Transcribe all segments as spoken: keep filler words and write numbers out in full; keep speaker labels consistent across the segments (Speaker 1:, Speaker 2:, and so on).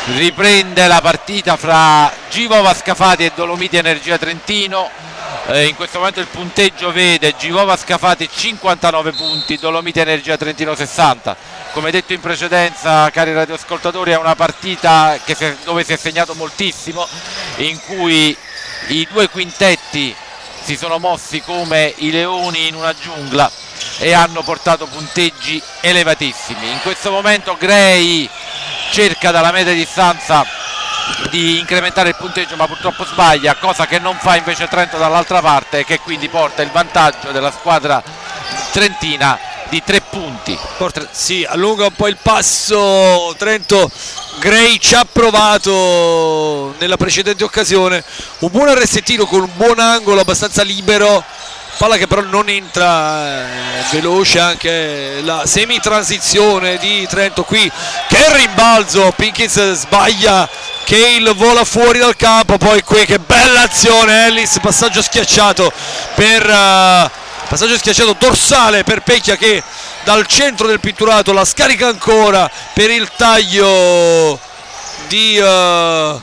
Speaker 1: riprende la partita fra Givova Scafati e Dolomiti Energia Trentino. Eh, in questo momento il punteggio vede Givova Scafati cinquantanove punti, Dolomiti Energia Trentino sessanta. Come detto in precedenza, cari radioascoltatori, è una partita che si è, dove si è segnato moltissimo, in cui i due quintetti si sono mossi come i leoni in una giungla e hanno portato punteggi elevatissimi. In questo momento Gray cerca dalla media distanza di incrementare il punteggio, ma purtroppo sbaglia, cosa che non fa invece Trento dall'altra parte, e che quindi porta il vantaggio della squadra trentina di tre punti.
Speaker 2: Porta, sì, allunga un po' il passo Trento. Gray ci ha provato nella precedente occasione, un buon arrestettino con un buon angolo abbastanza libero, palla che però non entra, eh, veloce anche la semi-transizione di Trento qui, che rimbalzo, Pinkins sbaglia, Cale vola fuori dal campo, poi qui che bella azione, Ellis, passaggio schiacciato per uh, passaggio schiacciato dorsale per Pecchia, che dal centro del pitturato la scarica ancora per il taglio di uh,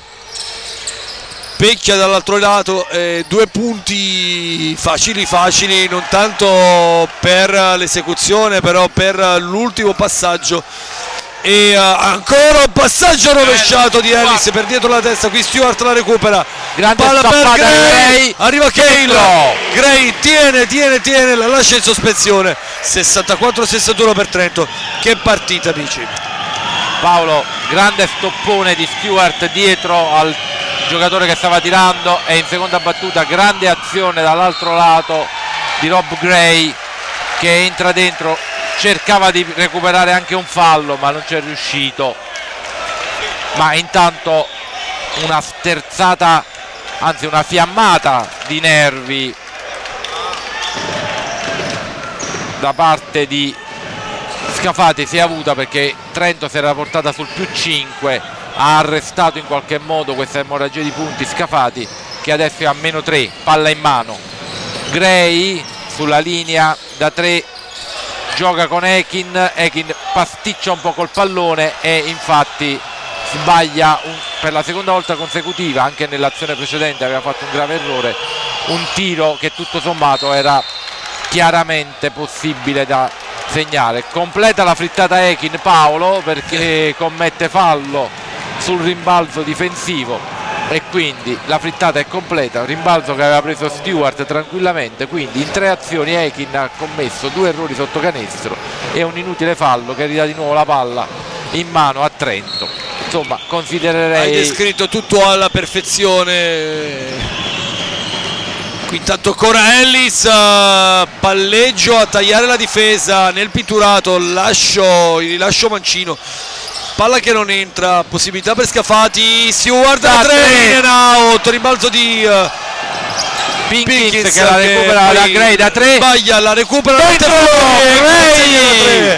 Speaker 2: Pecchia dall'altro lato. Eh, due punti facili facili, non tanto per l'esecuzione, però per l'ultimo passaggio. E uh, ancora un passaggio rovesciato di Ellis per dietro la testa, qui Stewart la recupera,
Speaker 1: grande
Speaker 2: palla per
Speaker 1: Gray.
Speaker 2: Gray, arriva Cale, Gray tiene tiene tiene, la lascia in sospensione. Sessantaquattro sessantuno per Trento. Che partita, amici.
Speaker 1: Paolo, grande stoppone di Stewart dietro al giocatore che stava tirando, e in seconda battuta grande azione dall'altro lato di Rob Gray, che entra dentro, cercava di recuperare anche un fallo ma non ci è riuscito. Ma intanto una sterzata, anzi una fiammata di nervi da parte di Scafati si è avuta, perché Trento si era portata sul più cinque, ha arrestato in qualche modo questa emorragia di punti Scafati, che adesso è a meno tre, palla in mano. Gray sulla linea da tre, gioca con Ekin, Ekin pasticcia un po' col pallone e infatti sbaglia un, per la seconda volta consecutiva, anche nell'azione precedente aveva fatto un grave errore, un tiro che tutto sommato era chiaramente possibile da segnare. Completa la frittata Ekin, Paolo, perché commette fallo sul rimbalzo difensivo e quindi la frittata è completa, rimbalzo che aveva preso Stewart tranquillamente. Quindi in tre azioni Ekin ha commesso due errori sotto canestro e un inutile fallo che ridà di nuovo la palla in mano a Trento. Insomma, considererei...
Speaker 2: Hai descritto tutto alla perfezione. Qui intanto ancora Ellis, uh, palleggio a tagliare la difesa nel pitturato, lascio, il rilascio mancino, palla che non entra, possibilità per Scafati, Stewart da tre, in and out, rimbalzo di uh,
Speaker 1: Pinkins,
Speaker 2: Pinkins
Speaker 1: che la recupera da Gray da tre,
Speaker 2: sbaglia, la recupera
Speaker 1: dentro, Gray!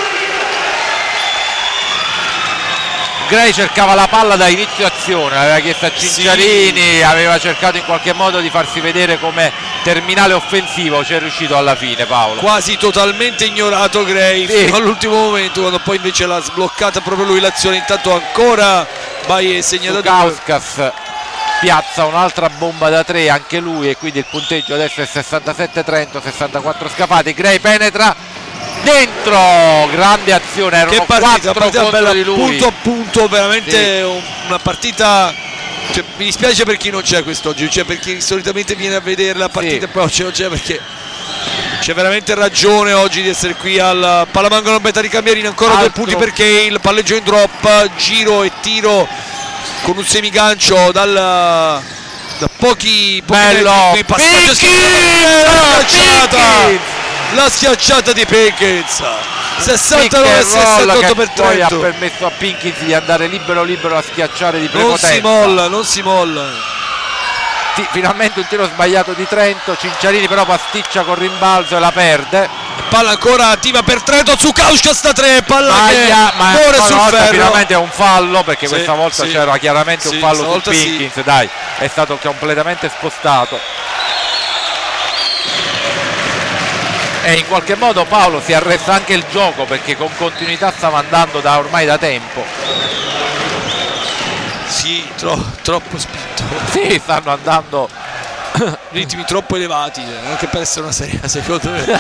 Speaker 1: Gray cercava la palla da inizio azione, aveva chiesto a Cinciarini, sì, aveva cercato in qualche modo di farsi vedere come terminale offensivo, ci è riuscito alla fine, Paolo.
Speaker 2: Quasi totalmente ignorato Gray, sì, fino all'ultimo momento, quando poi invece l'ha sbloccata proprio lui l'azione. Intanto ancora Baie segnalato,
Speaker 1: Kauskas piazza un'altra bomba da tre anche lui, e quindi il punteggio adesso è sessantasette Trento, sessantaquattro Scafati. Gray penetra dentro, grande azione, erano
Speaker 2: che partita, partita bella,
Speaker 1: di lui.
Speaker 2: punto a punto, veramente
Speaker 1: sì,
Speaker 2: una partita, cioè, mi dispiace per chi non c'è quest'oggi, cioè per chi solitamente viene a vedere la partita, sì, e poi oggi non c'è, perché c'è veramente ragione oggi di essere qui al Palamangolo Beta di Camierini. Ancora Altro. due punti per Cale, palleggio in drop, giro e tiro con un semigancio dal da pochi, pochi
Speaker 1: bello
Speaker 2: metri, passaggio schiacciata, la schiacciata di Pinkins, sessantanove sessantotto per Trento.
Speaker 1: Poi ha permesso a Pinkins di andare libero libero a schiacciare di prepotenza.
Speaker 2: Non si molla, non si molla.
Speaker 1: T- finalmente un tiro sbagliato di Trento, Cinciarini però pasticcia col rimbalzo e la perde.
Speaker 2: Palla ancora attiva per Trento, Zukauskas da tre, palla
Speaker 1: Maglia,
Speaker 2: che
Speaker 1: ma
Speaker 2: muore sul ferro.
Speaker 1: Finalmente è un fallo, perché sì, questa volta
Speaker 2: sì,
Speaker 1: c'era chiaramente sì, un fallo su Pinkins, sì, dai, è stato completamente spostato. E in qualche modo Paolo si arresta anche il gioco, perché con continuità stava andando da ormai da tempo.
Speaker 2: Sì, tro- troppo spinto.
Speaker 1: Sì, stanno andando
Speaker 2: Ritmi troppo elevati, anche per essere una serie A, secondo me.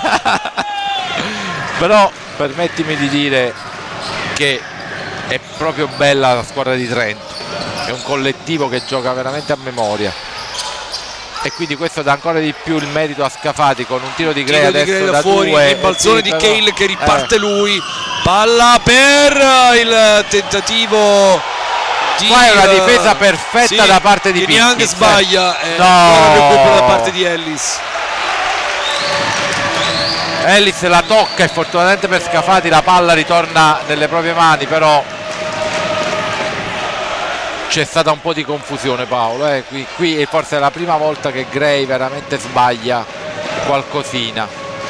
Speaker 1: però permettimi di dire che è proprio bella la squadra di Trento, è un collettivo che gioca veramente a memoria e quindi questo dà ancora di più il merito a Scafati con un tiro di Gray
Speaker 2: Tiro di
Speaker 1: adesso
Speaker 2: Gray da
Speaker 1: da
Speaker 2: fuori,
Speaker 1: due,
Speaker 2: rimbalzone
Speaker 1: sì,
Speaker 2: di
Speaker 1: però-
Speaker 2: Cale che riparte
Speaker 1: eh.
Speaker 2: lui, palla per il tentativo di
Speaker 1: Qua è una
Speaker 2: eh,
Speaker 1: difesa perfetta
Speaker 2: sì,
Speaker 1: da parte di
Speaker 2: che Niang
Speaker 1: Pinkins.
Speaker 2: sbaglia, eh,
Speaker 1: No.
Speaker 2: ancora recupero da parte di Ellis.
Speaker 1: Ellis la tocca e fortunatamente per Scafati la palla ritorna nelle proprie mani, però c'è stata un po' di confusione, Paolo, eh. qui, qui forse è la prima volta che Gray veramente sbaglia qualcosina.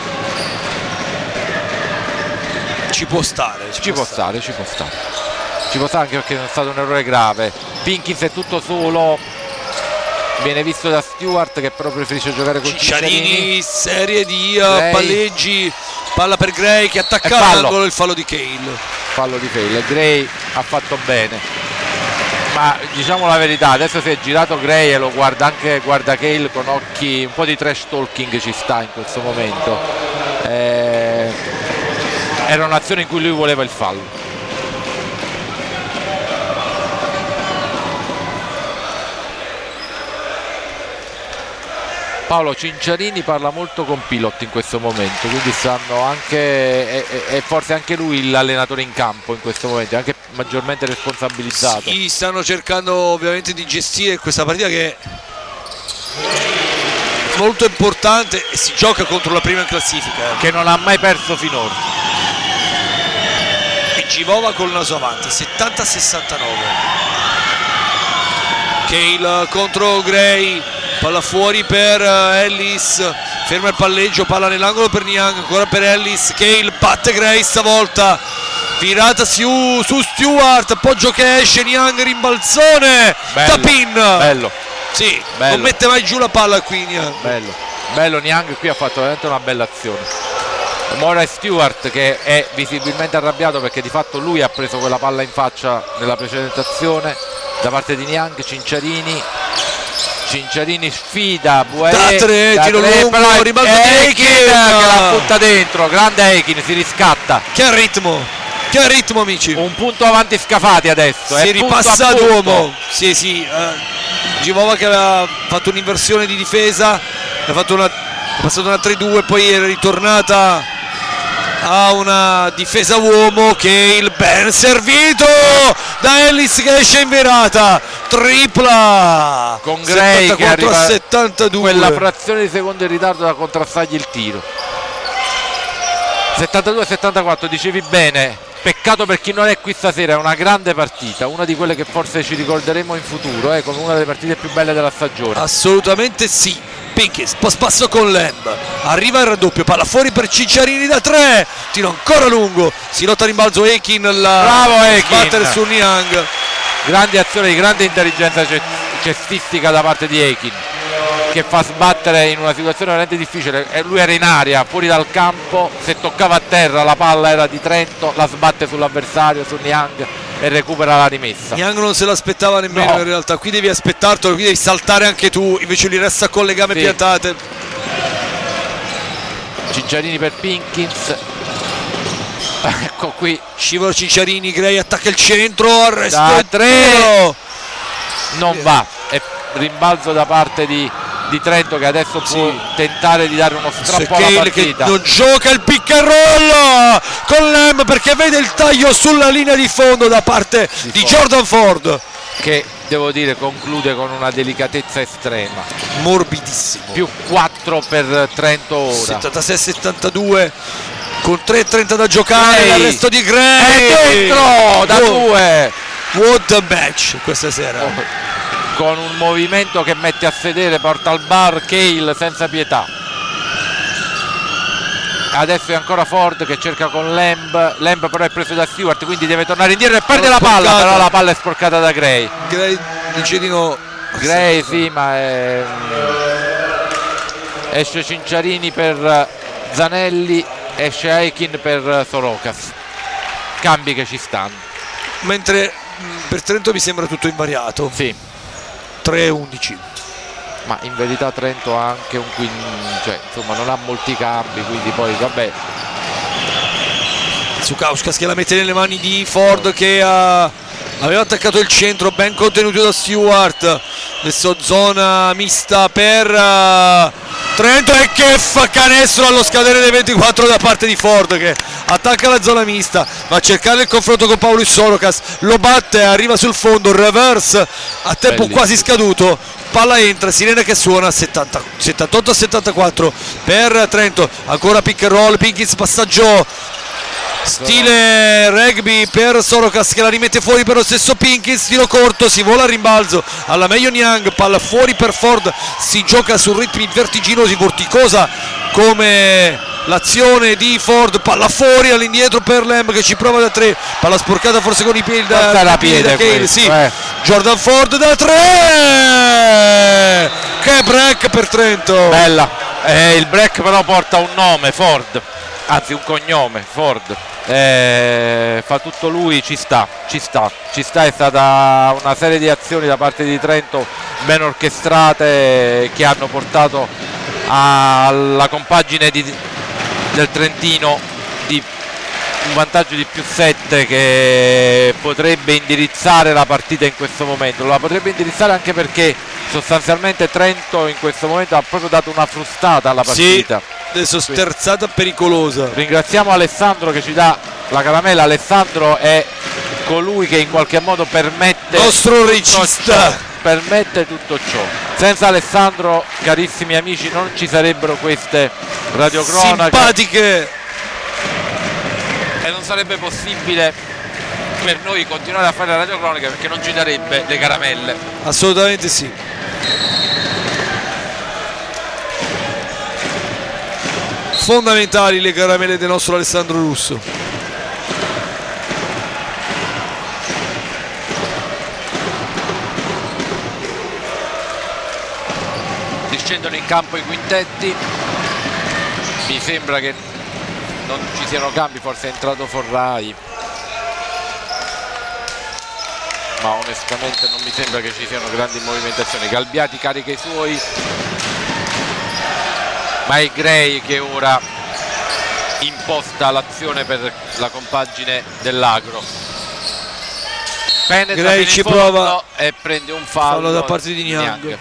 Speaker 2: Ci può stare, ci,
Speaker 1: Ci può stare, ci può stare. Ci può stare anche perché è stato un errore grave. Pinkins è tutto solo, viene visto da Stewart che però preferisce giocare con Cicciarini.
Speaker 2: Cicciarini, serie di uh,
Speaker 1: Gray.
Speaker 2: palleggi, palla per Gray che attacca
Speaker 1: E fallo.
Speaker 2: l'angolo, il fallo di Cale.
Speaker 1: Fallo di Cale. Gray ha fatto bene, ma diciamo la verità, adesso si è girato Gray e lo guarda anche guarda Cale con occhi, un po' di trash talking ci sta in questo momento. Eh, era un'azione in cui lui voleva il fallo. Paolo Cinciarini parla molto con Pilot in questo momento, quindi stanno anche è, è- è forse anche lui l'allenatore in campo in questo momento, è anche maggiormente responsabilizzato.
Speaker 2: Sì, stanno cercando ovviamente di gestire questa partita che è molto importante e si gioca contro la prima in classifica. eh.
Speaker 1: Che non ha mai perso finora.
Speaker 2: E Givova col naso avanti, settanta a sessantanove. Cale contro Gray, palla fuori per eh, Ellis, ferma il palleggio, palla nell'angolo per Niang, ancora per Ellis. Cale batte Gray stavolta, virata su, su Stewart, appoggio che esce, Niang rimbalzone,
Speaker 1: Bello,
Speaker 2: tapin.
Speaker 1: bello,
Speaker 2: Sì,
Speaker 1: bello.
Speaker 2: non mette mai giù la palla qui Niang.
Speaker 1: bello, bello. Niang qui ha fatto veramente una bella azione. Mora Stewart che è visibilmente arrabbiato perché di fatto lui ha preso quella palla in faccia nella precedente azione da parte di Niang. Cinciarini Cinciarini sfida Buae
Speaker 2: Da tre, tiro lungo,
Speaker 1: però è
Speaker 2: rimbalzo di
Speaker 1: Eikin
Speaker 2: Eikin.
Speaker 1: che la butta dentro, grande Eikin, si riscatta,
Speaker 2: Che ritmo, che ritmo amici.
Speaker 1: un punto avanti Scafati adesso,
Speaker 2: Si
Speaker 1: è punto
Speaker 2: ripassa
Speaker 1: a
Speaker 2: ad
Speaker 1: punto.
Speaker 2: uomo. Sì, sì. eh, Givova che aveva fatto un'inversione di difesa, ha fatto una, è passato una tre due, poi è ritornata a una difesa uomo. Cale ben servito da Ellis che esce in virata, tripla
Speaker 1: Con Gray che
Speaker 2: settantaquattro a
Speaker 1: arriva
Speaker 2: settantadue.
Speaker 1: quella frazione di secondo in ritardo da contrastargli il tiro. settantadue a settantaquattro, dicevi bene, peccato per chi non è qui stasera, è una grande partita, una di quelle che forse ci ricorderemo in futuro, eh, come una delle partite più belle della stagione.
Speaker 2: Assolutamente sì. Pinkins, post passo con Lamb, arriva il raddoppio, palla fuori per Cicciarini da tre, tiro ancora lungo, si lotta a rimbalzo Eikin, la
Speaker 1: Bravo Eikin!
Speaker 2: battere su Niang.
Speaker 1: Grande azione di grande intelligenza ce- cestistica da parte di Eikin, che fa sbattere in una situazione veramente difficile. E lui era in aria, fuori dal campo, se toccava a terra la palla era di Trento, la sbatte sull'avversario, su Niang e recupera la rimessa.
Speaker 2: Niang non se l'aspettava nemmeno,
Speaker 1: No.
Speaker 2: in realtà qui devi aspettartelo, qui devi saltare anche tu, invece lui resta con le gambe
Speaker 1: Sì.
Speaker 2: piantate.
Speaker 1: Cinciarini per Pinkins. Ecco qui,
Speaker 2: Scivola Cicciarini, Gray attacca il centro, arresto
Speaker 1: Da
Speaker 2: e
Speaker 1: tre.
Speaker 2: tiro.
Speaker 1: non va, è rimbalzo da parte di, di Trento che adesso può
Speaker 2: Sì.
Speaker 1: tentare di dare uno strappo alla
Speaker 2: Cale che
Speaker 1: partita.
Speaker 2: non gioca il pick and roll con Lamb perché vede il taglio sulla linea di fondo da parte
Speaker 1: Di
Speaker 2: di
Speaker 1: Ford.
Speaker 2: Jordan Ford,
Speaker 1: Che devo dire conclude con una delicatezza estrema.
Speaker 2: morbidissimo.
Speaker 1: Più quattro per Trento ora.
Speaker 2: settantasei a settantadue con tre e trenta da giocare,
Speaker 1: Gray.
Speaker 2: l'arresto di
Speaker 1: È
Speaker 2: Gray
Speaker 1: dentro da
Speaker 2: What-
Speaker 1: due,
Speaker 2: what a match questa sera.
Speaker 1: con un movimento che mette a sedere, porta al bar Cale senza pietà. Adesso è ancora Ford che cerca con Lamb. Lamb però è preso da Stewart, quindi deve tornare indietro e perde la palla,
Speaker 2: Sporcata.
Speaker 1: però la palla è sporcata da Gray.
Speaker 2: Gray dice di no.
Speaker 1: Gray sì, ma è... esce Cinciarini per Zanelli, esce Eikin per Sorokas. Cambi che ci stanno.
Speaker 2: Mentre mh, per Trento mi sembra tutto invariato.
Speaker 1: Sì.
Speaker 2: tre undici.
Speaker 1: Ma in verità Trento ha anche un quinto, cioè insomma non ha molti cambi, quindi poi vabbè.
Speaker 2: Sukauskas che la mette nelle mani di Ford, che ha, aveva attaccato il centro, ben contenuto da Stewart. Adesso zona mista per uh, Trento, e che fa canestro allo scadere dei ventiquattro da parte di Ford, che attacca la zona mista, va a cercare il confronto con Paulius Sorokas, lo batte, arriva sul fondo, reverse a tempo
Speaker 1: Bellissimo.
Speaker 2: quasi scaduto, palla entra, sirena che suona, settanta, settantotto a settantaquattro per Trento. Ancora pick and roll, Pinkins, passaggio stile rugby per Sorokas, che la rimette fuori per lo stesso Pinkins, tiro corto, si vola a rimbalzo alla meglio Niang, palla fuori per Ford, si gioca su ritmi vertiginosi, vorticosa come l'azione di Ford, palla fuori all'indietro per Lamb che ci prova da tre, palla sporcata forse con i piedi da,
Speaker 1: da, da
Speaker 2: piede,
Speaker 1: piede
Speaker 2: da Cale,
Speaker 1: questo,
Speaker 2: sì.
Speaker 1: eh.
Speaker 2: Jordan Ford da tre, che break per Trento.
Speaker 1: Bella, eh, il break però porta un nome, Ford, anzi un cognome, Ford. Eh, fa tutto lui, ci sta, ci sta, ci sta, è stata una serie di azioni da parte di Trento ben orchestrate che hanno portato alla compagine di, del Trentino di un vantaggio di più sette che potrebbe indirizzare la partita in questo momento, la potrebbe indirizzare anche perché sostanzialmente Trento in questo momento ha proprio dato una frustata alla partita.
Speaker 2: Sì. Adesso sterzata pericolosa.
Speaker 1: Ringraziamo Alessandro che ci dà la caramella. Alessandro è colui che in qualche modo permette
Speaker 2: nostro regista
Speaker 1: ciò, permette tutto ciò. Senza Alessandro, carissimi amici, non ci sarebbero queste radiocronache
Speaker 2: simpatiche
Speaker 1: e non sarebbe possibile per noi continuare a fare la radiocronaca perché non ci darebbe le caramelle.
Speaker 2: Assolutamente sì. Fondamentali le caramelle del nostro Alessandro Russo.
Speaker 1: Discendono in campo i quintetti, mi sembra che non ci siano cambi, forse è entrato Forrai, ma onestamente non mi sembra che ci siano grandi movimentazioni. Galbiati carica i suoi, ma è Gray che ora imposta l'azione per la compagine dell'Agro. Penetra
Speaker 2: Gray
Speaker 1: fino
Speaker 2: ci
Speaker 1: in fondo
Speaker 2: prova
Speaker 1: e prende un fallo,
Speaker 2: fallo da parte di Niang.
Speaker 1: Niang.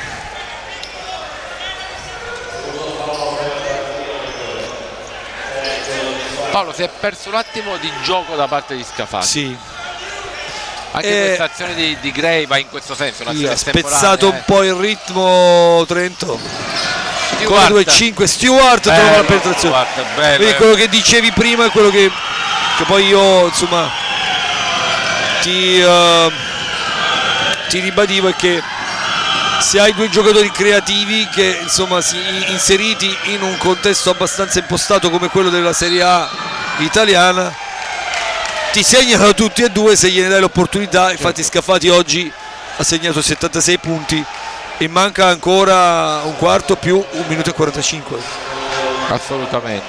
Speaker 1: Paolo, si è perso un attimo di gioco da parte di Scafati.
Speaker 2: Sì.
Speaker 1: Anche
Speaker 2: E...
Speaker 1: questa azione di, di Gray va in questo senso,
Speaker 2: Sì, ha spezzato un
Speaker 1: eh.
Speaker 2: po' il ritmo Trento. Con la due cinque Stewart
Speaker 1: bello,
Speaker 2: trova la penetrazione.
Speaker 1: Stewart, bello,
Speaker 2: Quindi
Speaker 1: eh.
Speaker 2: quello che dicevi prima è quello che, che poi io insomma ti, uh, ti ribadivo, è che se hai due giocatori creativi che insomma si inseriti in un contesto abbastanza impostato come quello della Serie A italiana, ti segnano tutti e due se gliene dai l'opportunità. Infatti Scafati oggi ha segnato settantasei punti e manca ancora un quarto più un minuto e quarantacinque.
Speaker 1: Assolutamente,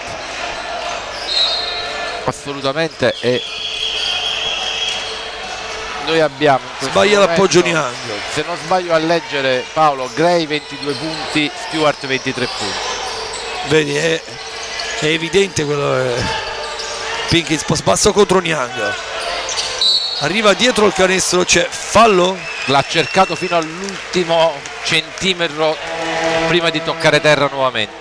Speaker 1: assolutamente. E noi abbiamo in questo
Speaker 2: sbaglia
Speaker 1: momento,
Speaker 2: l'appoggio Niang,
Speaker 1: se non sbaglio a leggere, Paolo, Gray ventidue punti, Stewart ventitré punti.
Speaker 2: Vedi, è, è evidente quello. È... Pinkins basso contro Niang, arriva dietro il canestro, c'è fallo?
Speaker 1: L'ha cercato fino all'ultimo centimetro prima di toccare terra nuovamente.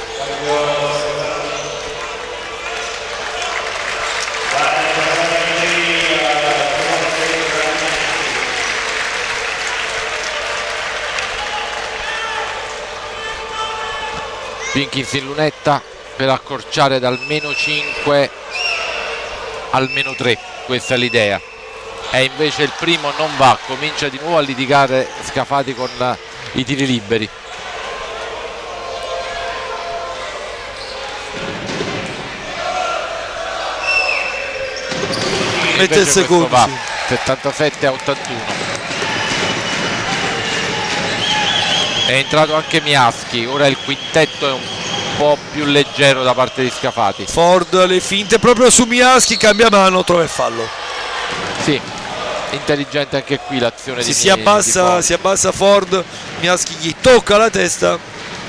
Speaker 1: Pinkins in lunetta per accorciare dal meno cinque al meno tre, questa è l'idea. E invece il primo non va, comincia di nuovo a litigare Scafati con i tiri liberi.
Speaker 2: Mette il secondo,
Speaker 1: va,
Speaker 2: sì.
Speaker 1: settantasette a ottantuno. È entrato anche Miaschi, ora il quintetto è un po' più leggero da parte di Scafati.
Speaker 2: Ford le finte proprio su Miaschi, cambia mano, trova il fallo.
Speaker 1: Sì, intelligente anche qui l'azione
Speaker 2: si,
Speaker 1: di
Speaker 2: si abbassa, si abbassa Ford, Miaschi gli tocca la testa.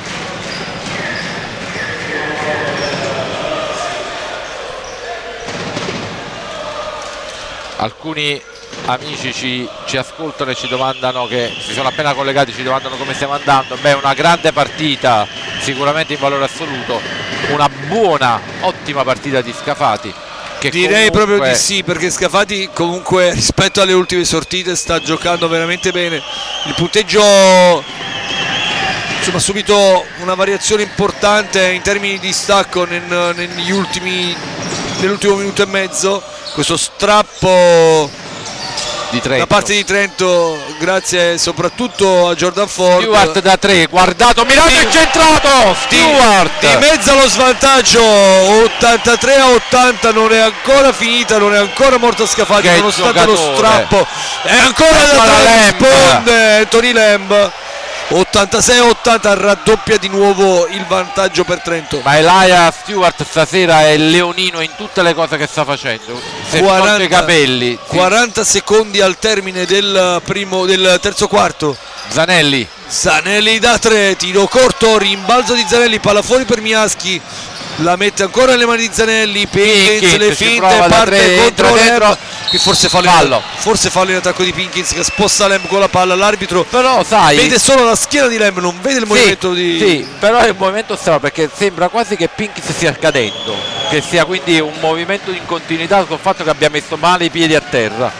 Speaker 1: Alcuni amici ci, ci ascoltano e ci domandano, che si sono appena collegati, ci domandano come stiamo andando. Beh, una grande partita, sicuramente in valore assoluto, una buona, ottima partita di Scafati. Che
Speaker 2: direi
Speaker 1: comunque...
Speaker 2: proprio di sì, perché Scafati comunque rispetto alle ultime sortite sta giocando veramente bene. Il punteggio insomma ha subito una variazione importante in termini di stacco nel, negli ultimi, nell'ultimo minuto e mezzo. Questo strappo
Speaker 1: di Trento.
Speaker 2: Da parte di Trento, grazie soprattutto a Jordan Ford.
Speaker 1: Stewart da tre, guardato, mirato e centrato. Stewart
Speaker 2: di, di mezzo allo svantaggio, ottantatré a ottanta, non è ancora finita, non è ancora morto Scafati,
Speaker 1: che
Speaker 2: nonostante
Speaker 1: giocatore.
Speaker 2: Lo strappo. È ancora da tre, risponde Tony Lamb. ottantasei a ottanta, raddoppia di nuovo il vantaggio per Trento.
Speaker 1: Ma Elijah Stewart stasera è leonino in tutte le cose che sta facendo. Se quaranta, i capelli
Speaker 2: quaranta sì. secondi al termine del primo del terzo quarto.
Speaker 1: Zanelli
Speaker 2: Zanelli da tre, tiro corto, rimbalzo di Zanelli, palla fuori per Miaschi, la mette ancora nelle mani di Zanelli. Pinkins, le finte, parte contro Lamb. Qui forse fallo,
Speaker 1: fallo.
Speaker 2: forse fallo in attacco di Pinkins che sposta Lamb con la palla. L'arbitro
Speaker 1: però sai,
Speaker 2: vede solo la schiena di Lamb, non vede il
Speaker 1: sì,
Speaker 2: movimento di...
Speaker 1: Sì, però è un movimento strano, perché sembra quasi che Pinkins stia cadendo, che sia quindi un movimento in continuità col fatto che abbia messo male i piedi a terra.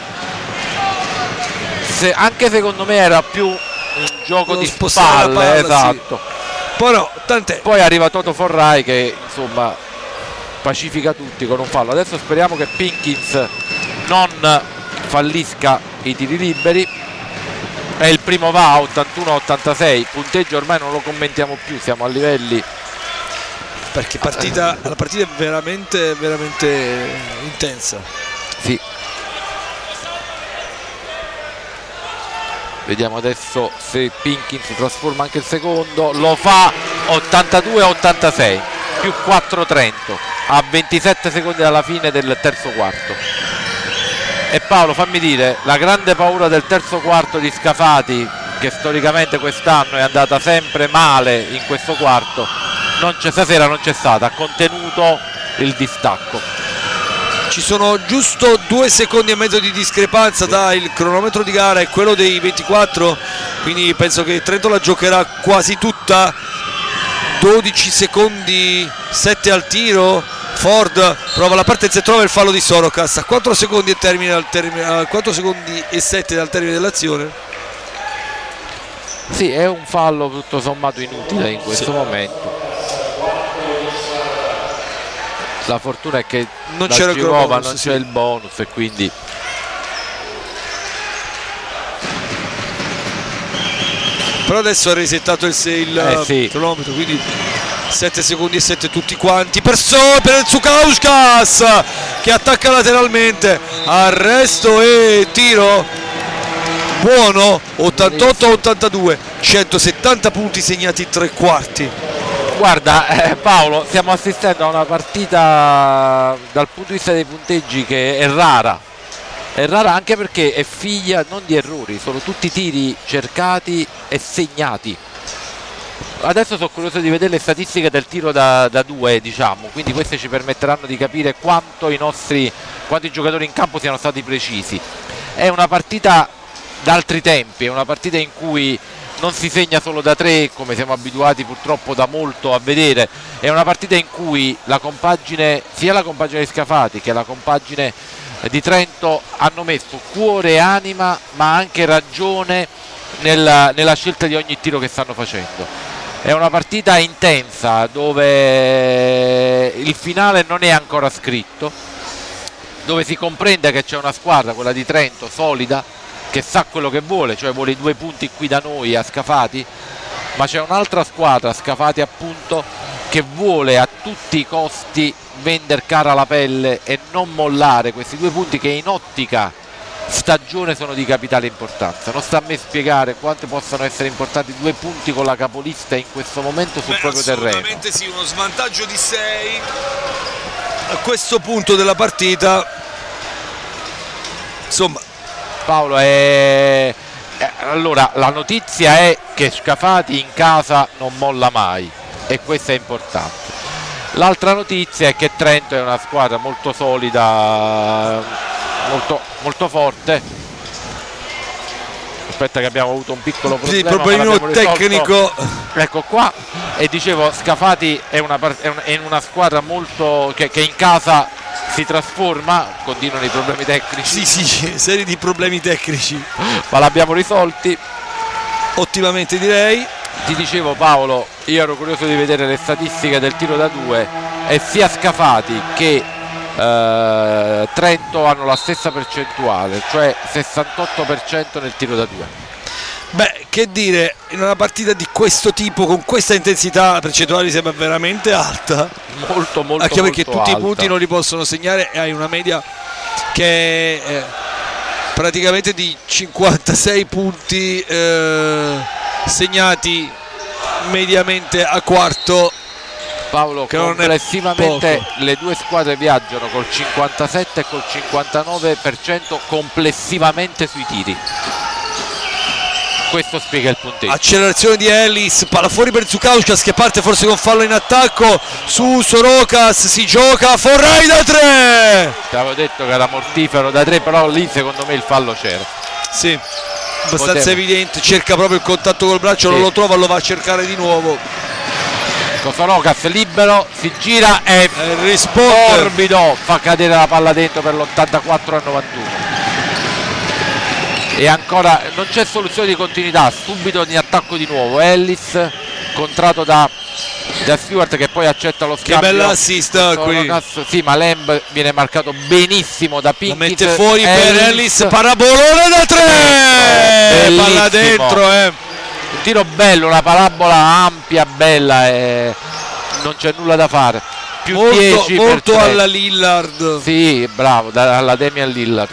Speaker 1: Se, anche secondo me era più un gioco
Speaker 2: Lo
Speaker 1: di
Speaker 2: spostare
Speaker 1: spalle,
Speaker 2: la palla,
Speaker 1: esatto.
Speaker 2: Sì. Però, tant'è.
Speaker 1: Poi arriva Toto Forrai che insomma pacifica tutti con un fallo. Adesso speriamo che Pinkins non fallisca i tiri liberi. E il primo va a ottantuno a ottantasei. Punteggio ormai non lo commentiamo più, siamo a livelli,
Speaker 2: perché partita, la partita è veramente veramente intensa.
Speaker 1: Sì. Vediamo adesso se Pinkins trasforma anche il secondo. Lo fa, ottantadue a ottantasei, più quattro Trento a ventisette secondi dalla fine del terzo quarto. E Paolo, fammi dire, la grande paura del terzo quarto di Scafati, che storicamente quest'anno è andata sempre male in questo quarto, non c'è, stasera non c'è stata, ha contenuto il distacco.
Speaker 2: Ci sono giusto due secondi e mezzo di discrepanza tra il cronometro di gara e quello dei ventiquattro, quindi penso che Trento la giocherà quasi tutta. Dodici secondi, sette al tiro. Ford prova la partenza e trova il fallo di Sorokas a quattro secondi e termine al termine, a quattro secondi e sette dal termine dell'azione.
Speaker 1: Sì, è un fallo tutto sommato inutile in questo sì. momento. La fortuna è che
Speaker 2: non c'era il bonus,
Speaker 1: non
Speaker 2: sì.
Speaker 1: c'è il bonus e quindi
Speaker 2: però adesso ha resettato il, il
Speaker 1: eh, sì.
Speaker 2: cronometro, quindi sette secondi e sette tutti quanti per, so, per Tsukauskas che attacca lateralmente, arresto e tiro buono. Ottantotto a ottantadue, centosettanta punti segnati in tre quarti.
Speaker 1: Guarda eh, Paolo, stiamo assistendo a una partita dal punto di vista dei punteggi che è rara, è rara anche perché è figlia non di errori, sono tutti tiri cercati e segnati. Adesso sono curioso di vedere le statistiche del tiro da, da due, diciamo, quindi queste ci permetteranno di capire quanto i nostri, quanto i giocatori in campo siano stati precisi. È una partita d'altri tempi, è una partita in cui non si segna solo da tre come siamo abituati purtroppo da molto a vedere, è una partita in cui la compagine, sia la compagine di Scafati che la compagine di Trento hanno messo cuore e anima ma anche ragione nella, nella scelta di ogni tiro che stanno facendo. È una partita intensa dove il finale non è ancora scritto, dove si comprende che c'è una squadra, quella di Trento, solida, che sa quello che vuole, cioè vuole i due punti qui da noi a Scafati, ma c'è un'altra squadra, Scafati appunto, che vuole a tutti i costi vendere cara la pelle e non mollare questi due punti che in ottica stagione sono di capitale importanza. Non sta a me spiegare quanto possano essere importanti due punti con la capolista in questo momento sul Beh, proprio terreno.
Speaker 2: Assolutamente sì, uno svantaggio di sei a questo punto della partita, insomma
Speaker 1: Paolo, è... eh, allora la notizia è che Scafati in casa non molla mai e questo è importante. L'altra notizia è che Trento è una squadra molto solida, molto, molto forte. Aspetta che abbiamo avuto un piccolo problema,
Speaker 2: sì, problemino tecnico.
Speaker 1: Ecco qua, e dicevo Scafati è una, è una, è una squadra molto che, che in casa si trasforma, continuano i problemi tecnici.
Speaker 2: Sì, sì, serie di problemi tecnici,
Speaker 1: ma l'abbiamo risolti
Speaker 2: ottimamente, direi.
Speaker 1: Ti dicevo Paolo, io ero curioso di vedere le statistiche del tiro da due e sia Scafati che eh, Trento hanno la stessa percentuale, cioè sessantotto per cento nel tiro da due.
Speaker 2: Beh, che dire, in una partita di questo tipo, con questa intensità, la percentuale mi sembra veramente alta.
Speaker 1: Molto, molto,
Speaker 2: anche perché
Speaker 1: molto
Speaker 2: tutti
Speaker 1: alta.
Speaker 2: I punti non li possono segnare e hai una media che è eh, praticamente di cinquantasei punti eh, segnati mediamente a quarto.
Speaker 1: Paolo,
Speaker 2: che non
Speaker 1: complessivamente
Speaker 2: è poco.
Speaker 1: Le due squadre viaggiano col cinquantasette e col cinquantanove per cento complessivamente sui tiri. Questo spiega il punteggio.
Speaker 2: Accelerazione di Ellis, palla fuori per Zukauskas che parte forse con fallo in attacco su Sorokas, si gioca Forrai da tre.
Speaker 1: Ti avevo detto che era mortifero da tre, però lì secondo me il fallo c'era.
Speaker 2: Sì, abbastanza
Speaker 1: Poteva.
Speaker 2: evidente, cerca proprio il contatto col braccio, sì. Non lo trova, lo va a cercare di nuovo.
Speaker 1: Ecco Sorokas libero, si gira e
Speaker 2: eh, risponde.
Speaker 1: Morbido fa cadere la palla dentro per l'ottantaquattro a novantuno. E ancora non c'è soluzione di continuità, subito in attacco di nuovo Ellis, contratto da, da Stewart che poi accetta lo scambio.
Speaker 2: Che bella assist qui.
Speaker 1: Sì, ma Lamb viene marcato benissimo da Pinkett.
Speaker 2: La mette fuori Ellis. Per Ellis, parabolone da tre, palla dentro, eh.
Speaker 1: Un tiro bello, una parabola ampia, bella, e non c'è nulla da fare. Più
Speaker 2: molto,
Speaker 1: dieci
Speaker 2: molto alla Lillard.
Speaker 1: Sì, bravo, da, alla Damian Lillard.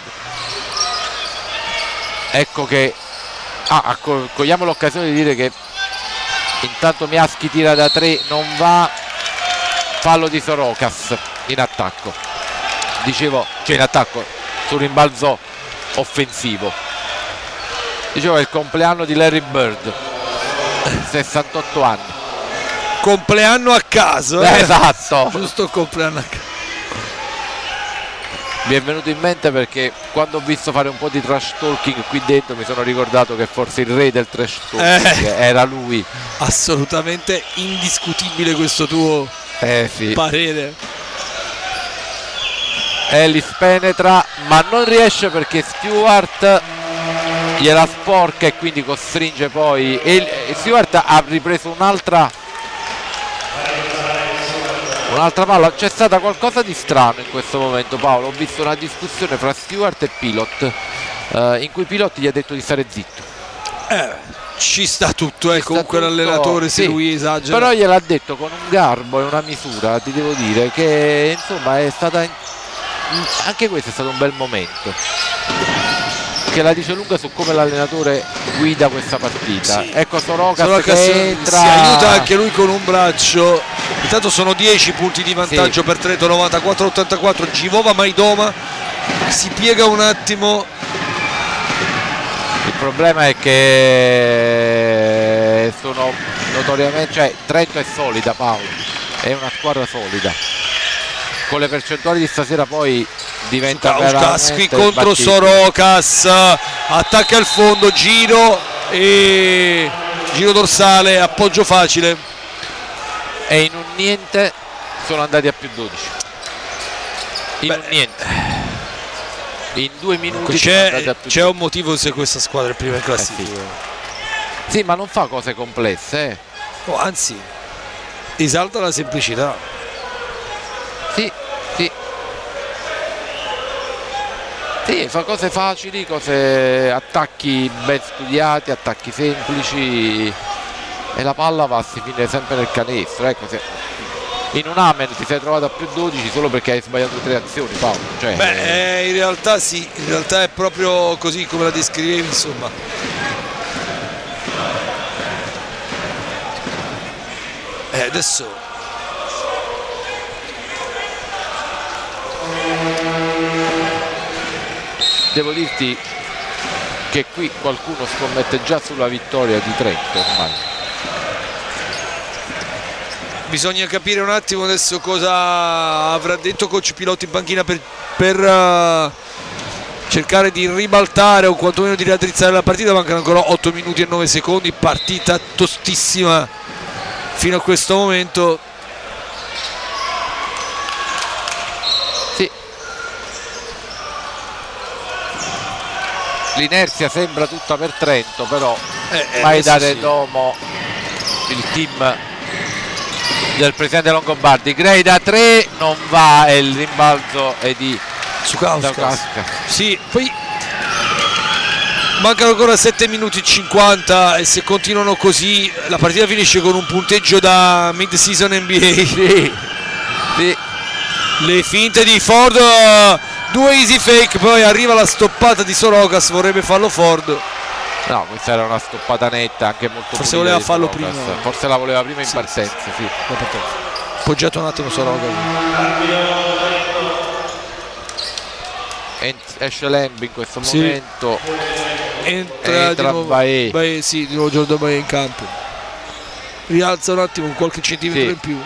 Speaker 1: Ecco che ah, cogliamo l'occasione di dire che intanto Miaschi tira da tre, non va, fallo di Sorokas in attacco, dicevo, cioè in attacco sul rimbalzo offensivo. Dicevo è il compleanno di Larry Bird, sessantotto anni,
Speaker 2: compleanno a caso, eh?
Speaker 1: Esatto,
Speaker 2: giusto compleanno a caso.
Speaker 1: Mi è venuto in mente perché quando ho visto fare un po' di trash talking qui dentro mi sono ricordato che forse il re del trash talking eh, era lui.
Speaker 2: Assolutamente indiscutibile questo tuo
Speaker 1: eh, sì.
Speaker 2: parere.
Speaker 1: Ellis penetra ma non riesce perché Stewart gliela sporca e quindi costringe poi e Stewart ha ripreso un'altra un'altra palla. C'è stata qualcosa di strano in questo momento, Paolo. Ho visto una discussione fra Stewart e Pilot eh, in cui Pilot gli ha detto di stare zitto.
Speaker 2: Eh, ci sta tutto, eh, comunque l'allenatore se
Speaker 1: sì,
Speaker 2: lui esagera.
Speaker 1: Però gliel'ha detto con un garbo e una misura, ti devo dire che insomma è stata anche questo è stato un bel momento che la dice lunga su come l'allenatore guida questa partita. Sì. Ecco Sorokas, Sorokas che entra,
Speaker 2: si aiuta anche lui con un braccio. Intanto sono dieci punti di vantaggio, sì. Per Trento, novantaquattro a ottantaquattro. Givova Maidoma si piega un attimo.
Speaker 1: Il problema è che sono notoriamente, cioè Trento è solida, Paolo, è una squadra solida. Con le percentuali di stasera poi diventa
Speaker 2: Zukauskas qui contro battito. Sorokas attacca il fondo, giro e giro dorsale, appoggio facile
Speaker 1: e in un niente sono andati a più dodici. In Beh, un niente in due minuti
Speaker 2: c'è, c'è un motivo se questa squadra è prima in classifica.
Speaker 1: Eh sì. Sì, ma non fa cose complesse, eh.
Speaker 2: Oh, anzi esalta la semplicità.
Speaker 1: Sì, sì. Sì, fa cose facili, cose, attacchi ben studiati, attacchi semplici e la palla va a si finire sempre nel canestro. Ecco, se in un amen ti sei trovato a più dodici solo perché hai sbagliato tre azioni, Paolo. Cioè,
Speaker 2: Beh, eh, in realtà sì, in realtà è proprio così come la descrivevi, insomma. E eh, adesso
Speaker 1: devo dirti che qui qualcuno scommette già sulla vittoria di Trento ormai.
Speaker 2: Bisogna capire un attimo adesso cosa avrà detto coach Pilotti in panchina per, per uh, cercare di ribaltare o quantomeno di raddrizzare la partita. Mancano ancora otto minuti e nove secondi, partita tostissima fino a questo momento.
Speaker 1: Sì, l'inerzia sembra tutta per Trento, però
Speaker 2: eh, eh,
Speaker 1: mai dare
Speaker 2: sì.
Speaker 1: domo il team del presidente Longobardi. Gray da tre non va e il rimbalzo è di
Speaker 2: Sukauskas. Sì, poi mancano ancora sette minuti e cinquanta e se continuano così la partita finisce con un punteggio da mid-season N B A.
Speaker 1: Sì, sì.
Speaker 2: Le finte di Ford, due easy fake, poi arriva la stoppata di Sorokas, vorrebbe farlo Ford.
Speaker 1: No, questa era una stoppata netta, anche molto
Speaker 2: forse voleva farlo
Speaker 1: Sorokas.
Speaker 2: prima.
Speaker 1: Forse la voleva prima in
Speaker 2: sì,
Speaker 1: partenza,
Speaker 2: sì,
Speaker 1: sì.
Speaker 2: Poggiato un attimo Sorokas.
Speaker 1: Esce Lamb in questo
Speaker 2: sì.
Speaker 1: momento.
Speaker 2: Entra,
Speaker 1: Entra
Speaker 2: di nuovo
Speaker 1: Bae.
Speaker 2: Bae, sì, di nuovo Jordan Bae in campo. Rialza un attimo, qualche centimetro
Speaker 1: sì.
Speaker 2: in più.